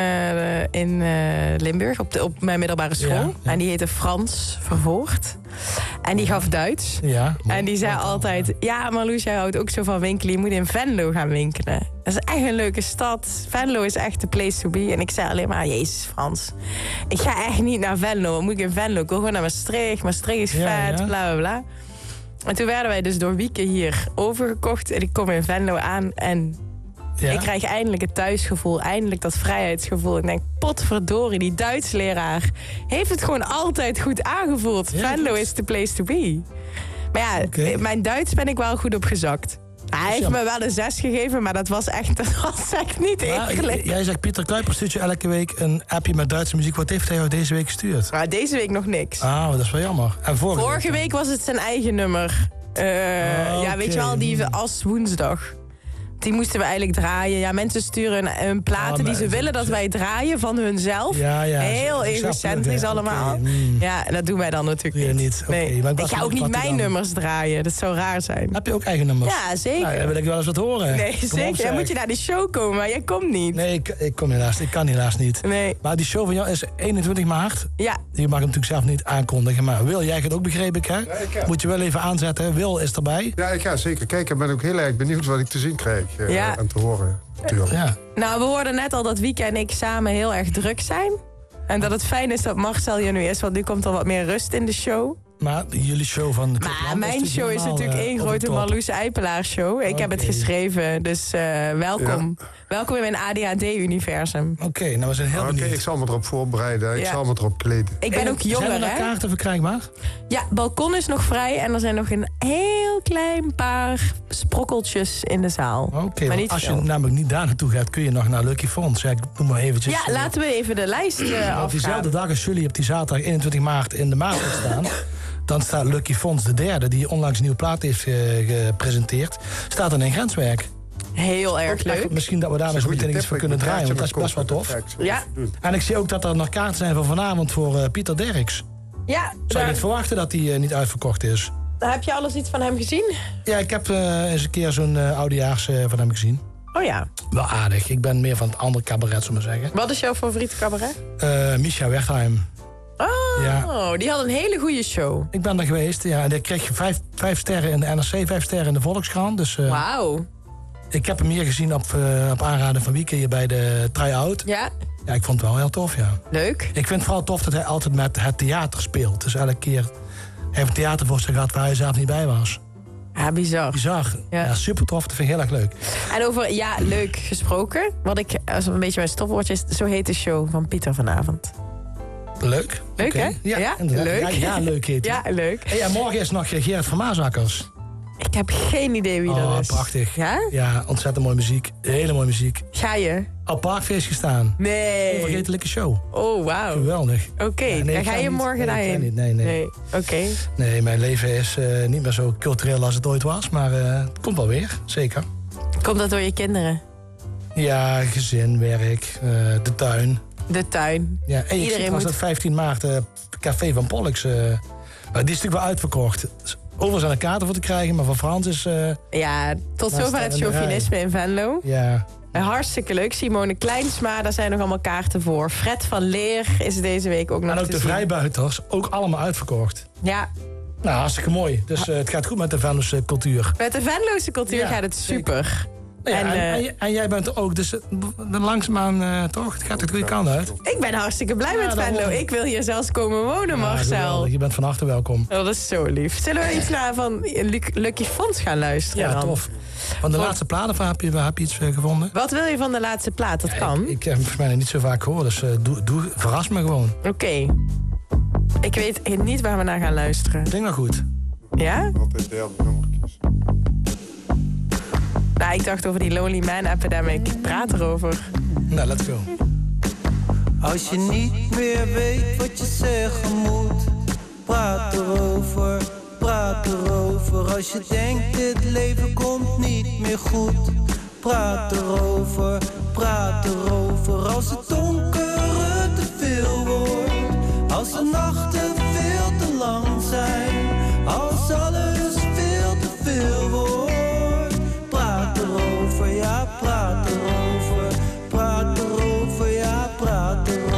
in Limburg op mijn middelbare school. Ja. En die heette Frans Vervoort. En die gaf Duits. Ja, en die zei altijd... Ja, Marloes, jij houdt ook zo van winkelen. Je moet in Venlo gaan winkelen. Dat is echt een leuke stad. Venlo is echt de place to be. En ik zei alleen maar... Jezus, Frans. Ik ga echt niet naar Venlo. Wat moet ik in Venlo? Ik wil gewoon naar Maastricht. Maastricht is vet, bla, bla, bla. En toen werden wij dus door Wieke hier overgekocht. En ik kom in Venlo aan en... Ja? Ik krijg eindelijk het thuisgevoel, eindelijk dat vrijheidsgevoel. Ik denk, potverdorie, die Duits leraar heeft het gewoon altijd goed aangevoeld. Ja, Venlo is the place to be. Maar ja, mijn Duits ben ik wel goed opgezakt. Hij heeft me wel een 6 gegeven, maar dat was echt niet eerlijk. Jij zegt, Pieter Kuipers stuurt je elke week een appje met Duitse muziek. Wat heeft hij jou deze week gestuurd? Maar deze week nog niks. Ah, dat is wel jammer. En vorige week was het zijn eigen nummer. Ja, weet je wel, die As Woensdag. Die moesten we eigenlijk draaien. Ja, mensen sturen een platen die ze willen dat wij draaien van hunzelf. Ja, heel egocentrisch allemaal. Ja, en dat doen wij dan natuurlijk niet. Nee. Ik ga ook niet mijn nummers draaien. Dat zou raar zijn. Heb je ook eigen nummers? Ja, zeker. Nou, dan wil ik wel eens wat horen. Nee, zeker. Dan moet je naar die show komen, maar jij komt niet. Nee, ik kom helaas. Ik kan helaas niet. Nee. Maar die show van jou is 21 maart. Ja. Je mag hem natuurlijk zelf niet aankondigen. Maar Wil, jij het ook, begreep ik, hè? Ja, moet je wel even aanzetten. Wil is erbij. Ja, ik ga zeker kijken. Ik ben ook heel erg benieuwd wat ik te zien krijg. En te horen, natuurlijk. Ja. Nou, we hoorden net al dat Wieke en ik samen heel erg druk zijn. En dat het fijn is dat Marcel hier nu is, want nu komt er wat meer rust in de show. Maar jullie show van de Maar mijn show is natuurlijk één grote Marloes Eipelaar show. Ik heb het geschreven, dus welkom. Ja. Welkom in mijn ADHD-universum. Oké, nou we zijn heel benieuwd. Ik zal me erop voorbereiden, ik zal me erop kleden. Ik ben ook jonger, Zijn er nog kaarten verkrijgbaar? Ja, balkon is nog vrij en er zijn nog een heel klein paar sprokkeltjes in de zaal. Oké, als je namelijk niet daar naartoe gaat, kun je nog naar Lucky Fonds. Ja, ik doe maar eventjes. Ja, laten we even de lijst afgaan. Op diezelfde dag als jullie op die zaterdag 21 maart in de Maasstad staan... dan staat Lucky Fonds de derde, die onlangs een nieuwe plaat heeft gepresenteerd... staat dan in Grenswerk. Heel erg leuk. Misschien dat we daar eens meteen iets voor kunnen draaien, want dat is best wel tof. Ja. En ik zie ook dat er nog kaarten zijn voor vanavond voor Pieter Derks. Ja. Zou je niet verwachten dat die niet uitverkocht is? Heb je alles iets van hem gezien? Ja, ik heb eens een keer zo'n oudejaars van hem gezien. Oh ja. Wel aardig. Ik ben meer van het andere cabaret, zullen we zeggen. Wat is jouw favoriete cabaret? Misha Wertheim. Oh, ja. Die had een hele goede show. Ik ben er geweest, ja. En ik kreeg 5 sterren in de NRC, 5 sterren in de Volkskrant. Dus, wauw. Ik heb hem hier gezien op aanraden van Wieke hier bij de try-out. Ja. Ja, ik vond het wel heel tof, ja. Leuk. Ik vind het vooral tof dat hij altijd met het theater speelt. Dus elke keer heeft een theatervoorstelling gehad waar hij zelf niet bij was. Ja, bizar. Bizar. Ja, super tof. Dat vind ik heel erg leuk. En over leuk gesproken. Wat ik, als een beetje mijn stopwoordje is, zo heet de show van Pieter vanavond. Leuk. Leuk, hè? Ja, leuk. Ja, leuk heet hij. Ja, leuk. Hey, en morgen is nog Gerard van Maasakkers. Ik heb geen idee wie dat is. Prachtig. Ja? Ja, ontzettend mooie muziek. Hele mooie muziek. Ga je? Op Parkfeest gestaan. Nee. Onvergetelijke show. Oh, wauw. Geweldig. Oké, dan ga je morgen daarheen? Nee. Oké. Nee, mijn leven is niet meer zo cultureel als het ooit was. Maar het komt wel weer, zeker. Komt dat door je kinderen? Ja, gezin, werk, de tuin. De tuin. Ja, en iedereen was dat 15 maart Café van Pollux. Die is natuurlijk wel uitverkocht. Overigens zijn er kaarten voor te krijgen, maar van Frans is... ja, tot zover het chauvinisme in Venlo. Ja. Hartstikke leuk. Simone Kleinsma, daar zijn nog allemaal kaarten voor. Fred van Leer is deze week ook nog en ook te de zien. vrijbuiters, ook allemaal uitverkocht. Ja. Nou, hartstikke mooi. Dus het gaat goed met de Venlose cultuur. Met de Venlose cultuur gaat het super. Ja, en jij bent er ook, dus langzaamaan toch? Het gaat de goede kant uit. Ik ben hartstikke blij met Venlo. Ik wil hier zelfs komen wonen, Marcel. Je bent van harte welkom. Oh, dat is zo lief. Zullen we iets naar van Lucky Fonds gaan luisteren? Ja, dan? tof. Van de laatste platen heb je iets gevonden? Wat wil je van de laatste plaat? Dat kan. Ik heb volgens mij niet zo vaak gehoord, dus verras me gewoon. Oké. Ik weet niet waar we naar gaan luisteren. Ik denk wel goed. Ja? Altijd derde nummertjes. Nou, ik dacht over die Lonely Man Epidemic. Praat erover. Nou, let's go. Als je niet meer weet wat je zeggen moet, praat erover, praat erover. Als je denkt dit leven komt niet meer goed, praat erover, praat erover. Als het donkere te veel wordt, als de nachten veel te lang zijn, als alles veel te veel wordt, praat erover, ja, praat erover, praat erover, ja, praat erover.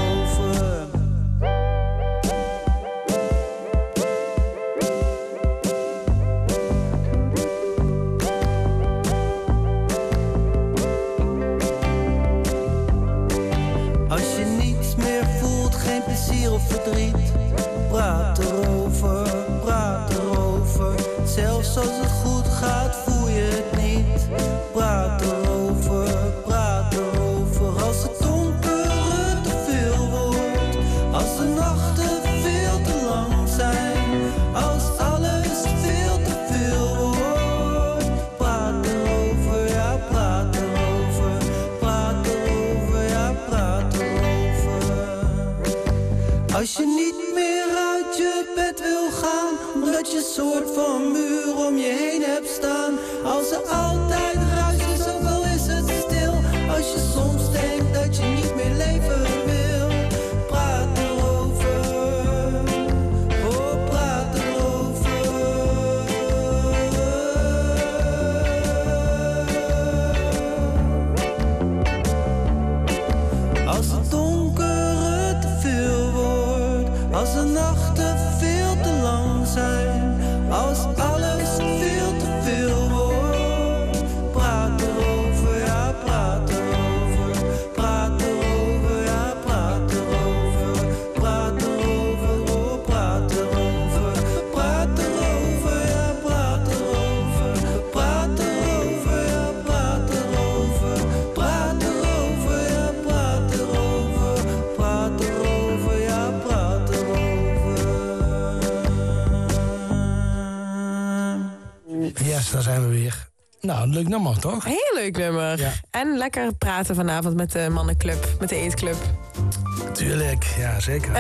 Als je niets meer voelt, geen plezier of verdriet, praat erover, praat erover. Zelfs als het goed gaat, voel je het niet. Praat erover, praat erover. Als het donkere te veel wordt, als de nachten veel te lang zijn, als alles veel te veel wordt, praat erover, ja, praat erover, praat erover, ja, praat erover. Als je niet meer uit je bed wil gaan, omdat je een soort van muur om je heen hebt staan. Als er altijd ruis is, ook al is het stil. Als je soms denkt dat je niet meer leven wil, praat erover. Oh, praat erover. Als het donkere te veel wordt, als de nachten veel te lang zijn, als alles veel te veel wordt, praat erover, ja, praat erover, praat erover, ja, praat erover, praat erover, oh, praat erover, praat erover, ja, praat erover, praat erover, ja, praat erover, praat erover, ja, praat erover, praat erover, ja, praat erover. Yes, daar zijn we weer. Nou, een leuk nummer, toch? Heel leuk nummer. Ja. En lekker praten vanavond met de mannenclub, met de eetclub. Tuurlijk, ja, zeker.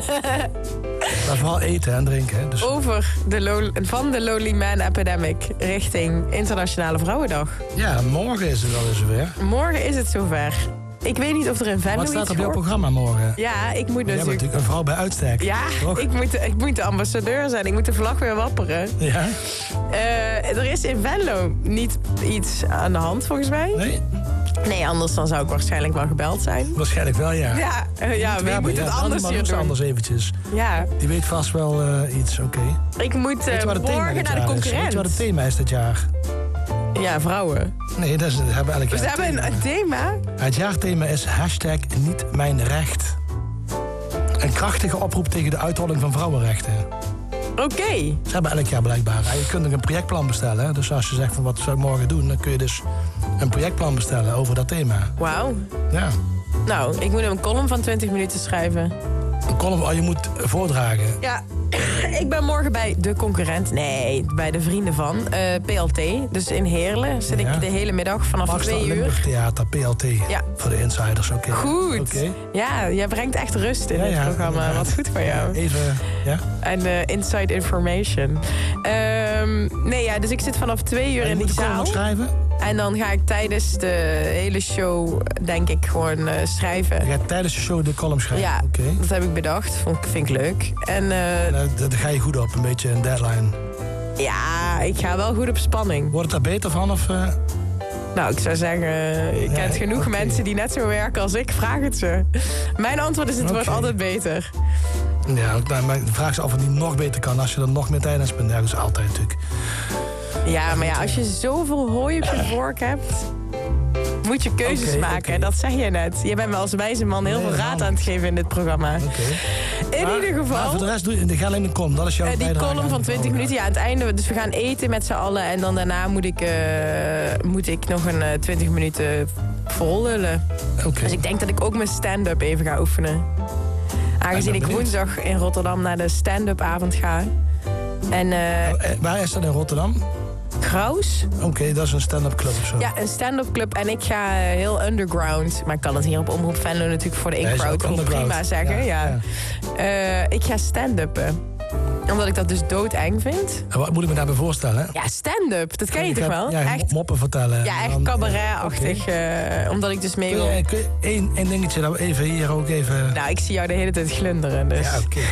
Maar vooral eten en drinken. Hè. Dus... Over van de Lonely Man Epidemic richting Internationale Vrouwendag. Ja, morgen is het wel eens zover. Morgen is het zover. Ik weet niet of er in Venlo Wat iets staat op jouw voor... programma morgen? Ja, ik moet Jij bent natuurlijk... natuurlijk een vrouw bij uitstek. Ja, toch? ik moet de ambassadeur zijn. Ik moet de vlag weer wapperen. Ja? Er is in Venlo niet iets aan de hand, volgens mij. Nee? Nee, anders dan zou ik waarschijnlijk wel gebeld zijn. Waarschijnlijk wel, ja. Ja, wie moet het anders hier doen? Anders eventjes. Ja. Die weet vast wel iets, oké. Ik moet morgen naar de concurrent. Weet je wat het thema is dit jaar? Ja, vrouwen. Nee, dat hebben elk jaar. Dus we hebben een thema. Het jaarthema is #NietMijnRecht. Een krachtige oproep tegen de uitholling van vrouwenrechten. Oké. Ze hebben elk jaar blijkbaar. Je kunt ook een projectplan bestellen. Hè? Dus als je zegt van wat zou ik morgen doen, dan kun je dus een projectplan bestellen over dat thema. Wauw. Ja. Nou, ik moet een column van 20 minuten schrijven. Een column, je moet voordragen. Ja, ik ben morgen bij de concurrent. Nee, bij de vrienden van PLT. Dus in Heerlen zit ik de hele middag vanaf 2 uur. Theater, PLT. Ja. Voor de insiders, oké. Goed. Okay. Ja, jij brengt echt rust in dit programma. Ja. Wat goed voor jou. Even, ja. En inside information. Dus ik zit vanaf 2 uur in die zaal. Moet je schrijven? En dan ga ik tijdens de hele show, denk ik, gewoon schrijven. Je gaat tijdens de show de column schrijven? Ja, okay. Dat heb ik bedacht. Vind ik leuk. En daar ga je goed op, een beetje een deadline. Ja, ik ga wel goed op spanning. Wordt het daar beter van? Of, Nou, ik zou zeggen, je kent genoeg mensen die net zo werken als ik. Vraag het ze. Mijn antwoord is, het wordt altijd beter. Ja, maar de vraag is of het niet nog beter kan als je er nog meer tijd aan spent. Ja, dat is altijd natuurlijk. Ja, maar ja, als je zoveel hooi op je vork hebt, moet je keuzes maken. Dat zeg je net. Je bent me als wijze man heel veel raad aan het geven in dit programma. In ieder geval. Maar voor de rest ga alleen de column. Dat is jouw die column van 20 minuten. Ja, aan het einde. Dus we gaan eten met z'n allen. En dan daarna moet ik nog een 20 minuten vol lullen. Dus ik denk dat ik ook mijn stand-up even ga oefenen. Aangezien ik woensdag in Rotterdam naar de stand-up avond ga. En, waar is dat in Rotterdam? Graus. Oké, dat is een stand-up club of zo. Ja, een stand-up club. En ik ga heel underground. Maar ik kan het hier op Omroep Venlo natuurlijk voor de in-crowd ook prima zeggen. Ja. Ik ga stand-uppen. Omdat ik dat dus doodeng vind. En wat moet ik me daarbij voorstellen? Ja, stand-up. Dat ken je toch wel? Ja, echt moppen vertellen. Ja, echt cabaret-achtig. Omdat ik dus mee wil. Eén dingetje dat we even hier ook even... Nou, ik zie jou de hele tijd glunderen. Dus. Ja, oké.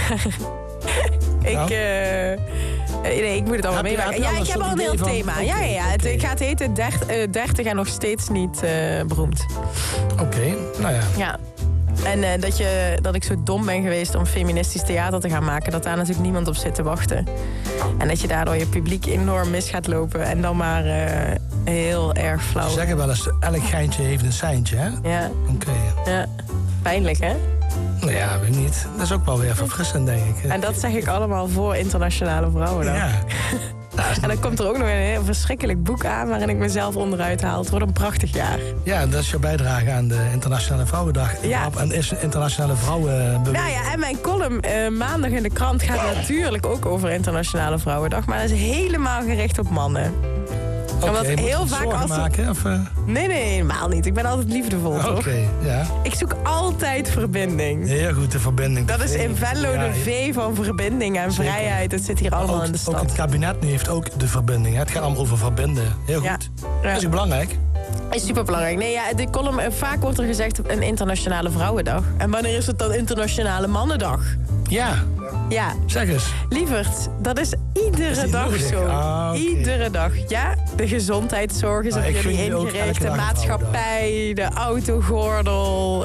Nee, ik moet het allemaal meemaken. Ja, ik heb al een heel thema. Okay, ja. Het gaat heten 30 en nog steeds niet beroemd. Oké, nou ja. Ja. En dat ik zo dom ben geweest om feministisch theater te gaan maken... dat daar natuurlijk niemand op zit te wachten. En dat je daardoor je publiek enorm mis gaat lopen... en dan maar heel erg flauw. Ze zeggen wel eens, elk geintje heeft een seintje, hè? Ja. Oké. Ja. Pijnlijk, hè? Nou ja, weet ik niet. Dat is ook wel weer verfrissend, denk ik. En dat zeg ik allemaal voor Internationale Vrouwendag. Ja. En dan komt er ook nog een heel verschrikkelijk boek aan... waarin ik mezelf onderuit haal. Het wordt een prachtig jaar. Ja, dat is jouw bijdrage aan de Internationale Vrouwendag. Ja. En is Internationale Vrouwenbeweging. Nou ja, en mijn column maandag in de krant gaat natuurlijk ook over Internationale Vrouwendag. Maar dat is helemaal gericht op mannen. Omdat heel vaak als maken, of, Nee, helemaal niet. Ik ben altijd liefdevol, toch? Oké, ja. Ik zoek altijd verbinding. Heel goed, de verbinding. Dat is in Venlo de V van verbinding en zeker. Vrijheid. Dat zit hier allemaal ook, in de stad. Ook het kabinet heeft ook de verbinding. Het gaat allemaal over verbinden. Heel goed. Ja. Dat is belangrijk. Is superbelangrijk. Nee, ja, de column, vaak wordt er gezegd een Internationale Vrouwendag. En wanneer is het dan Internationale Mannendag? Ja. Ja. Zeg eens. Lieverd, dat is iedere dag nodig? Zo. Okay. Iedere dag. Ja, de gezondheidszorg is op jullie ingericht. De maatschappij, de autogordel,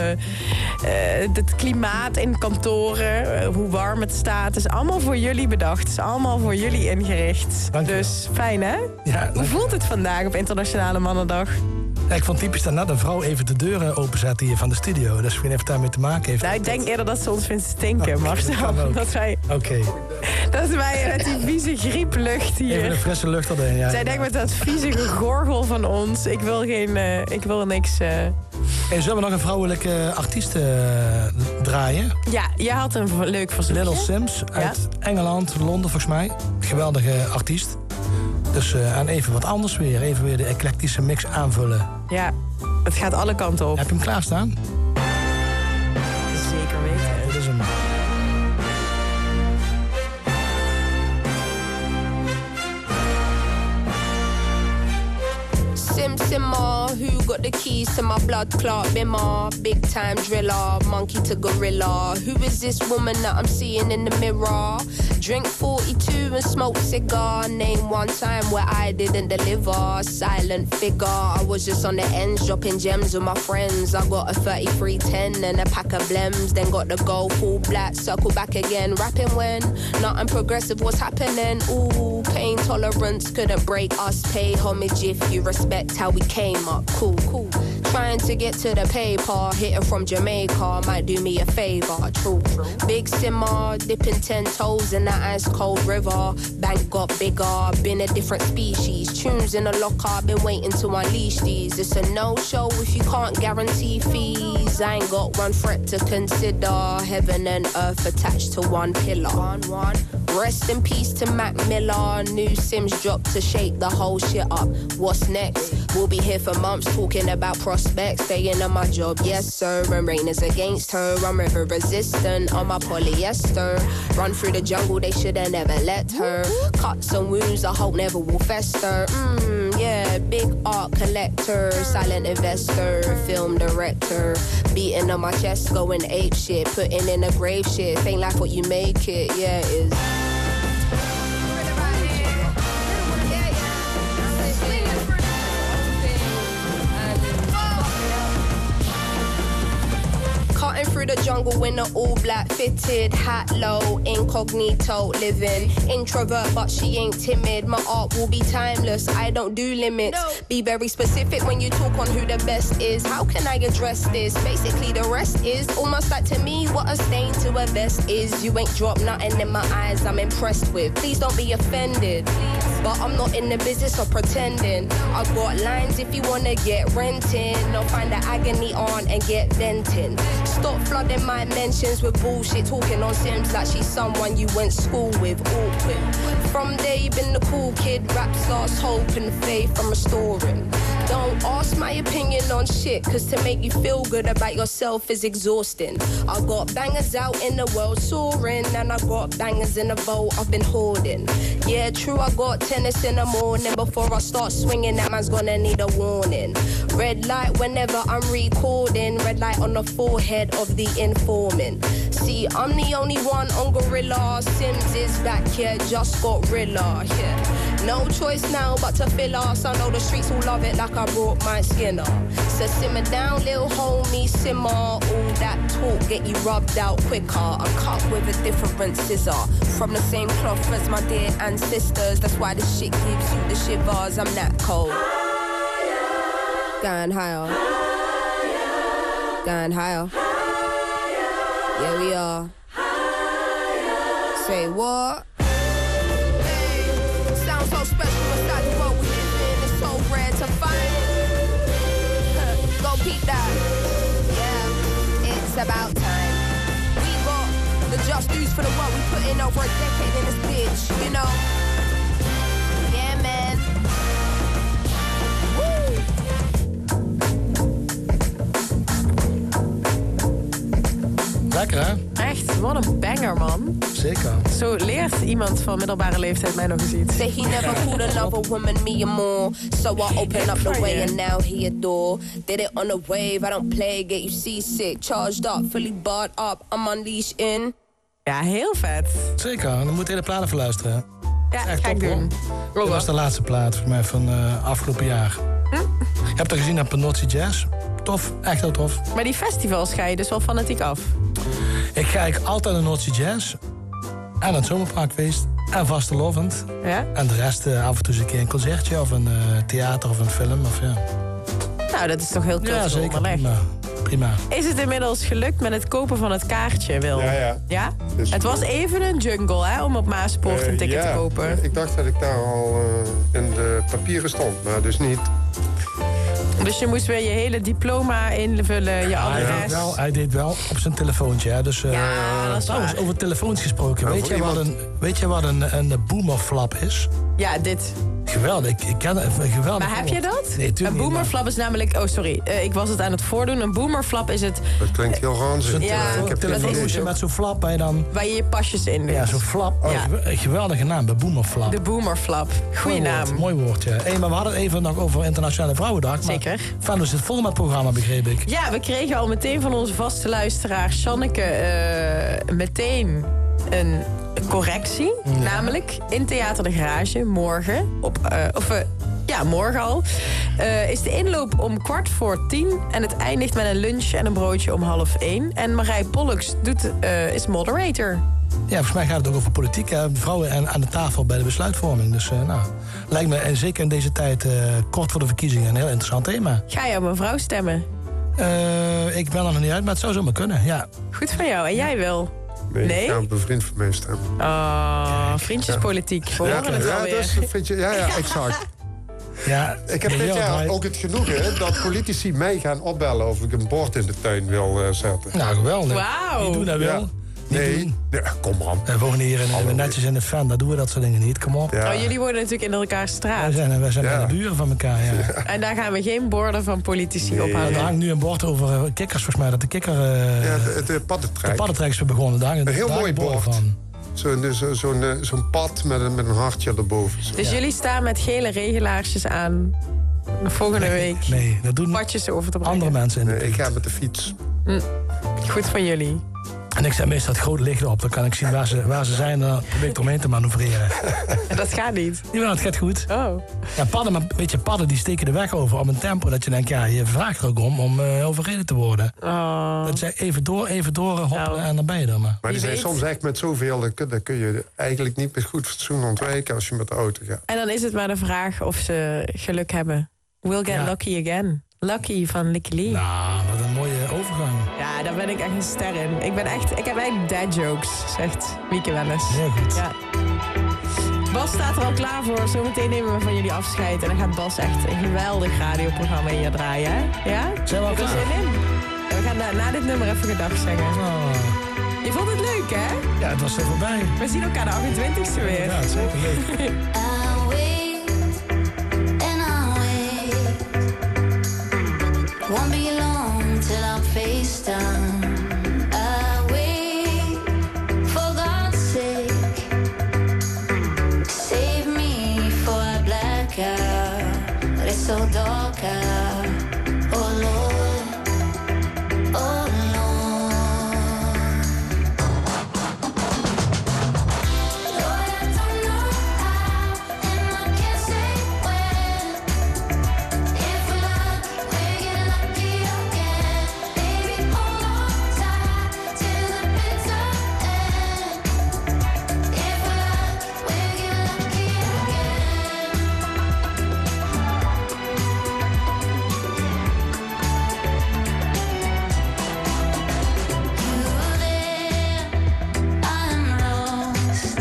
het klimaat in kantoren, hoe warm het staat. is allemaal voor jullie bedacht. Het is allemaal voor jullie ingericht. Dus fijn, hè? Ja, hoe voelt het vandaag op Internationale Mannendag? Ja, ik vond typisch dat net een vrouw even de deuren openzet hier van de studio. Dus misschien heeft daarmee te maken heeft. Nou, ik denk eerder dat ze ons vindt stinken, Marcel. Dat wij met die vieze grieplucht hier... Even de frisse lucht erin, ja. Zij denkt met dat vieze gegorgel van ons. Ik wil niks... Hey, zullen we nog een vrouwelijke artiest draaien? Ja, jij had een leuk verzoekje. Little Sims uit Engeland, Londen volgens mij. Geweldige artiest. Dus aan even wat anders weer. Even weer de eclectische mix aanvullen. Ja, het gaat alle kanten op. Heb je hem klaarstaan? Zeker weten. Ja, dit is hem. Simmer, who got the keys to my blood clot bimmer? Big time driller, monkey to gorilla. Who is this woman that I'm seeing in the mirror? Drink 42 and smoke cigar. Name one time where I didn't deliver. Silent figure, I was just on the ends, dropping gems with my friends. I got a 3310 and a pack of blems. Then got the gold full black, circle back again. Rapping when nothing progressive was happening. Ooh, pain tolerance couldn't break us. Pay homage if you respect how we came up. Cool. Trying to get to the paper, hitting from Jamaica might do me a favor. True. Big simmer, dipping 10 toes in that ice cold river. Bank got bigger, been a different species. Tunes in the locker, been waiting to unleash these. It's a no-show if you can't guarantee fees. I ain't got one threat to consider. Heaven and earth attached to one pillar. One. Rest in peace to Mac Miller. New Sims dropped to shake the whole shit up. What's next? We'll be here for months talking about prospects. Staying on my job, yes sir. And rain is against her. I'm river resistant on my polyester. Run through the jungle, they shoulda never let her. Cuts and wounds I hope never will fester. Yeah, big art collector. Silent investor, film director. Beating on my chest, going ape shit. Putting in a grave shit. Ain't like what you make it, yeah it is. Through the jungle in an all-black fitted hat low, incognito living. Introvert but she ain't timid. My art will be timeless, I don't do limits. Be very specific when you talk on who the best is. How can I address this? Basically the rest is almost like to me what a stain to a vest is. You ain't dropped nothing in my eyes I'm impressed with. Please don't be offended, but I'm not in the business of pretending. I've got lines if you wanna get renting, or find the agony on and get venting. Stop Stop flooding my mentions with bullshit. Talking on Sims like she's someone you went school with. Awkward. From day you've been the cool kid. Rap starts hope and faith I'm restoring. Don't ask my opinion on shit, cause to make you feel good about yourself is exhausting. I got bangers out in the world soaring, and I got bangers in the vault I've been hoarding. Yeah, true, I got tennis in the morning. Before I start swinging, that man's gonna need a warning. Red light whenever I'm recording. Red light on the forehead of the informant. See, I'm the only one on Gorilla. Sims is back here, just got Rilla, yeah. No choice now but to fill us. I know the streets will love it like I brought my skin up. So simmer down, little homie, simmer. All that talk get you rubbed out quicker. I'm cut with a different scissor. From the same cloth as my dear ancestors. That's why this shit gives you the shivers. I'm that cold. Going higher. Going higher. Yeah, we are. Say what? So special inside the world we live in. It's so rare to find. Go peep that. Yeah, it's about time. We got the just dues for the work we put in over a decade in this bitch, you know. Yeah, man. Woo! Lekker, hè? Echt, wat een banger, man. Zeker. Zo leert iemand van middelbare leeftijd mij nog eens iets. Say he never called another woman me and more. So I open up the way and now he adore. Did it on a wave, I don't play, get you seasick. Charged up, fully barred up, I'm unleashed in. Ja, heel vet. Zeker, dan moet je de platen verluisteren. Ja, echt ga ik doen. Dat was de laatste plaat voor mij van afgelopen jaar. Je hebt er gezien aan Panozzi Jazz. Tof, echt heel tof. Maar die festivals ga je dus wel fanatiek af? Ik kijk altijd naar Noordse Jazz. En het Zomerparkfeest. En Vastelovend. Ja? En de rest af en toe eens een keer een concertje. Of een theater of een film. Of, ja. Nou, dat is toch heel cultureel. Ja, zeker. Prima. Is het inmiddels gelukt met het kopen van het kaartje, Wil? Ja? Dus het was even een jungle, hè, om op Maaspoort een ticket te kopen. Ik dacht dat ik daar al in de papieren stond, maar dus niet. Dus je moest weer je hele diploma invullen, je adres. Hij deed wel op zijn telefoontje. Hè. Dus, dat is trouwens, over telefoons gesproken. Weet je wat een boomerflap is? Ja, dit. Geweldig, ik ken het. Geweldig. Maar heb je dat? Nee, een boomerflap is namelijk... Oh, sorry. Ik was het aan het voordoen. Een boomerflap is het... Dat klinkt heel ranzig. Ja, ik heb telefoon met zo'n flap bij dan... Waar je je pasjes in doet. Ja, zo'n flap. Oh, ja. Geweldige naam, de boomerflap. De boomerflap. Goeie naam. Mooi woord, ja. Hey, maar we hadden het even nog over Internationale Vrouwendag. Zeker. Venlo zit vol met programma, begreep ik. Ja, we kregen al meteen van onze vaste luisteraar Sjanneke meteen een correctie. Ja. Namelijk in Theater de Garage morgen morgen al, is de inloop om 10:15 en het eindigt met een lunch en een broodje om 12:30. En Marij Pollux is moderator. Ja, volgens mij gaat het ook over politiek. Hè? Vrouwen aan de tafel bij de besluitvorming. Dus lijkt me, en zeker in deze tijd, kort voor de verkiezingen, een heel interessant thema. Ga je op een vrouw stemmen? Ik ben er nog niet uit, maar het zou zomaar kunnen, ja. Goed van jou. En jij Wil? Nee? Ik ga op een vriend van mij stemmen. Vriendjespolitiek. We horen het alweer. Exact. Ja, ik heb dit jaar ook het genoegen dat politici mij gaan opbellen of ik een bord in de tuin wil zetten. Nou, geweldig. Wauw. Niet doen dat wel. Nee, kom aan. We wonen hier netjes in de fan, daar doen we dat soort dingen niet. Kom op. Ja. Oh, jullie wonen natuurlijk in elkaars straat. Wij zijn de buren van elkaar, ja. En daar gaan we geen borden van politici ophouden. Er hangt nu een bord over kikkers, volgens mij. Dat de kikker... de paddentrek. De paddentrek is weer begonnen. Daar een heel mooi bord. Van. Zo'n pad met een hartje erboven. Dus jullie staan met gele regelaarsjes aan volgende week. Nee, dat doen padjes over te brengen. Andere mensen in de ik ga met de fiets. Goed van jullie. En ik zet meestal het grote licht op. Dan kan ik zien waar ze zijn. Dan probeer ik eromheen te manoeuvreren. Dat gaat niet. Ja, dat gaat goed. Oh. Ja, padden die steken de weg over op een tempo dat je denkt, ja, je vraagt er ook om overreden te worden. Oh. Dat is even door, hoppelen en dan ben je er maar. Maar die zijn soms echt met zoveel, dan kun je eigenlijk niet met goed fatsoen ontwijken als je met de auto gaat. En dan is het maar de vraag of ze geluk hebben. We'll get lucky again. Lucky van Licky Lee. Nou, wat een mooie overgang. Ja, daar ben ik echt een ster in. Ik heb eigenlijk dad jokes, zegt Wieke wel eens. Heel goed. Ja. Bas staat er al klaar voor. Zometeen nemen we van jullie afscheid. En dan gaat Bas echt een geweldig radioprogramma hier draaien. Hè? Ja? Zijn we al klaar? Zin in? We gaan na dit nummer even gedag zeggen. Oh. Je vond het leuk, hè? Ja, het was er voorbij. We zien elkaar de 28e weer. Ja, zeker leuk. Won't be long till I'm face down. I wait for God's sake. Save me for I black out. But it's so dark out. Oh Lord, oh Lord. Lord, I don't know how, and I can't say when. If we're lucky, we're getting lucky again. Baby, hold on tight till the bitter end. If we're lucky, we're getting lucky I'm lost.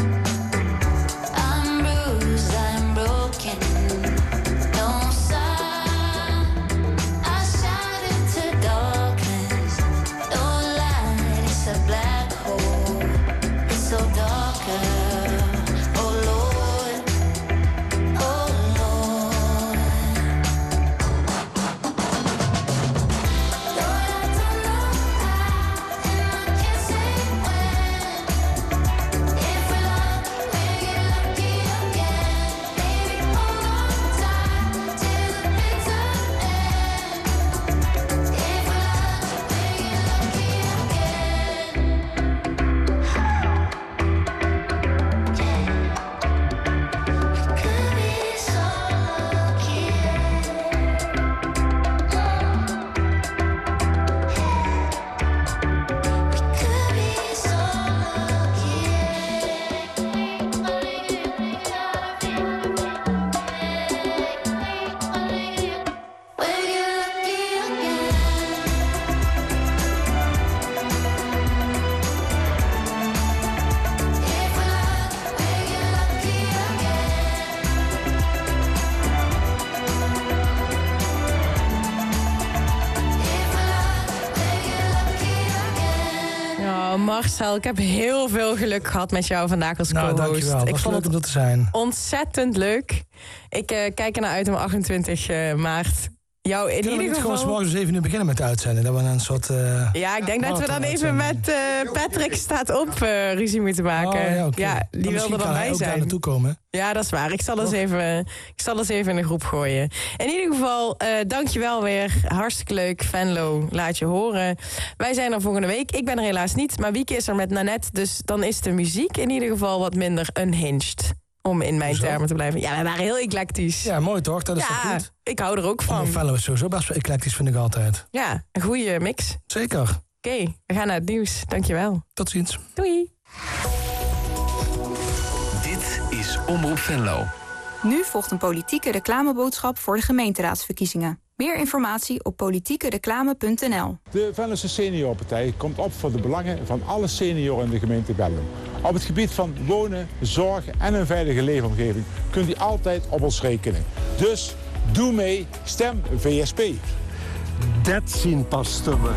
I'm bruised, I'm broken. No sign. I shout into darkness. No light, it's a black hole. It's so darker. Oh Lord, oh Lord. Lord, I don't know how, and I can't say when. If we're lucky, we're getting lucky again. Baby, hold on tight till the bitter end. If we're lucky, we're getting lucky again. We could be so lucky. We could be so lucky. We're getting lucky again. If we're lucky, we're getting lucky again. Oh, Marcel, ik heb heel veel geluk gehad met jou vandaag als co-host. Dankjewel. Het was leuk om dat te zijn. Ontzettend leuk. Ik kijk ernaar uit om 28 maart jou in Kunnen we ieder niet geval... gewoon 's morgens 7 uur beginnen met de uitzending? Dat we een soort... Ja, ik denk dat we dan even met Patrick staat op ruzie moeten maken. Oh, ja, oké. Ja, die wilde kan dan hij bij ook zijn. daar naartoe komen. Ja, dat is waar. Ik zal eens even in de groep gooien. In ieder geval, dankjewel weer. Hartstikke leuk. Venlo, laat je horen. Wij zijn er volgende week. Ik ben er helaas niet, maar Wieke is er met Nanette. Dus dan is de muziek in ieder geval wat minder unhinged. Om in mijn termen te blijven. Ja, we waren heel eclectisch. Ja, mooi toch? Dat is toch goed? Ik hou er ook van. Venlo is sowieso best wel eclectisch, vind ik altijd. Ja, een goede mix. Zeker. Oké, we gaan naar het nieuws. Dankjewel. Tot ziens. Doei. Dit is Omroep Venlo. Nu volgt een politieke reclameboodschap voor de gemeenteraadsverkiezingen. Meer informatie op politiekereclame.nl. De Venlose Seniorpartij komt op voor de belangen van alle senioren in de gemeente Bellum. Op het gebied van wonen, zorg en een veilige leefomgeving kunt u altijd op ons rekenen. Dus doe mee, stem VSP. Dat zien pastoren.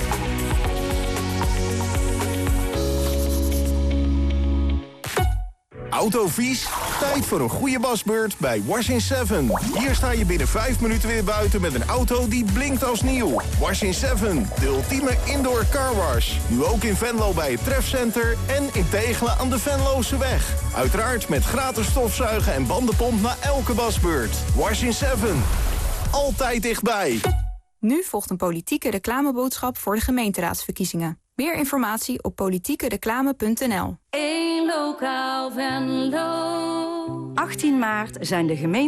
Autovies? Tijd voor een goede wasbeurt bij Wash in 7. Hier sta je binnen 5 minuten weer buiten met een auto die blinkt als nieuw. Wash in 7, de ultieme indoor carwash. Nu ook in Venlo bij het Trefcenter en in Tegelen aan de Venlose weg. Uiteraard met gratis stofzuigen en bandenpomp na elke wasbeurt. Wash in 7. Altijd dichtbij. Nu volgt een politieke reclameboodschap voor de gemeenteraadsverkiezingen. Meer informatie op politiekereclame.nl. Eén lokaal Venlo. 18 maart zijn de gemeente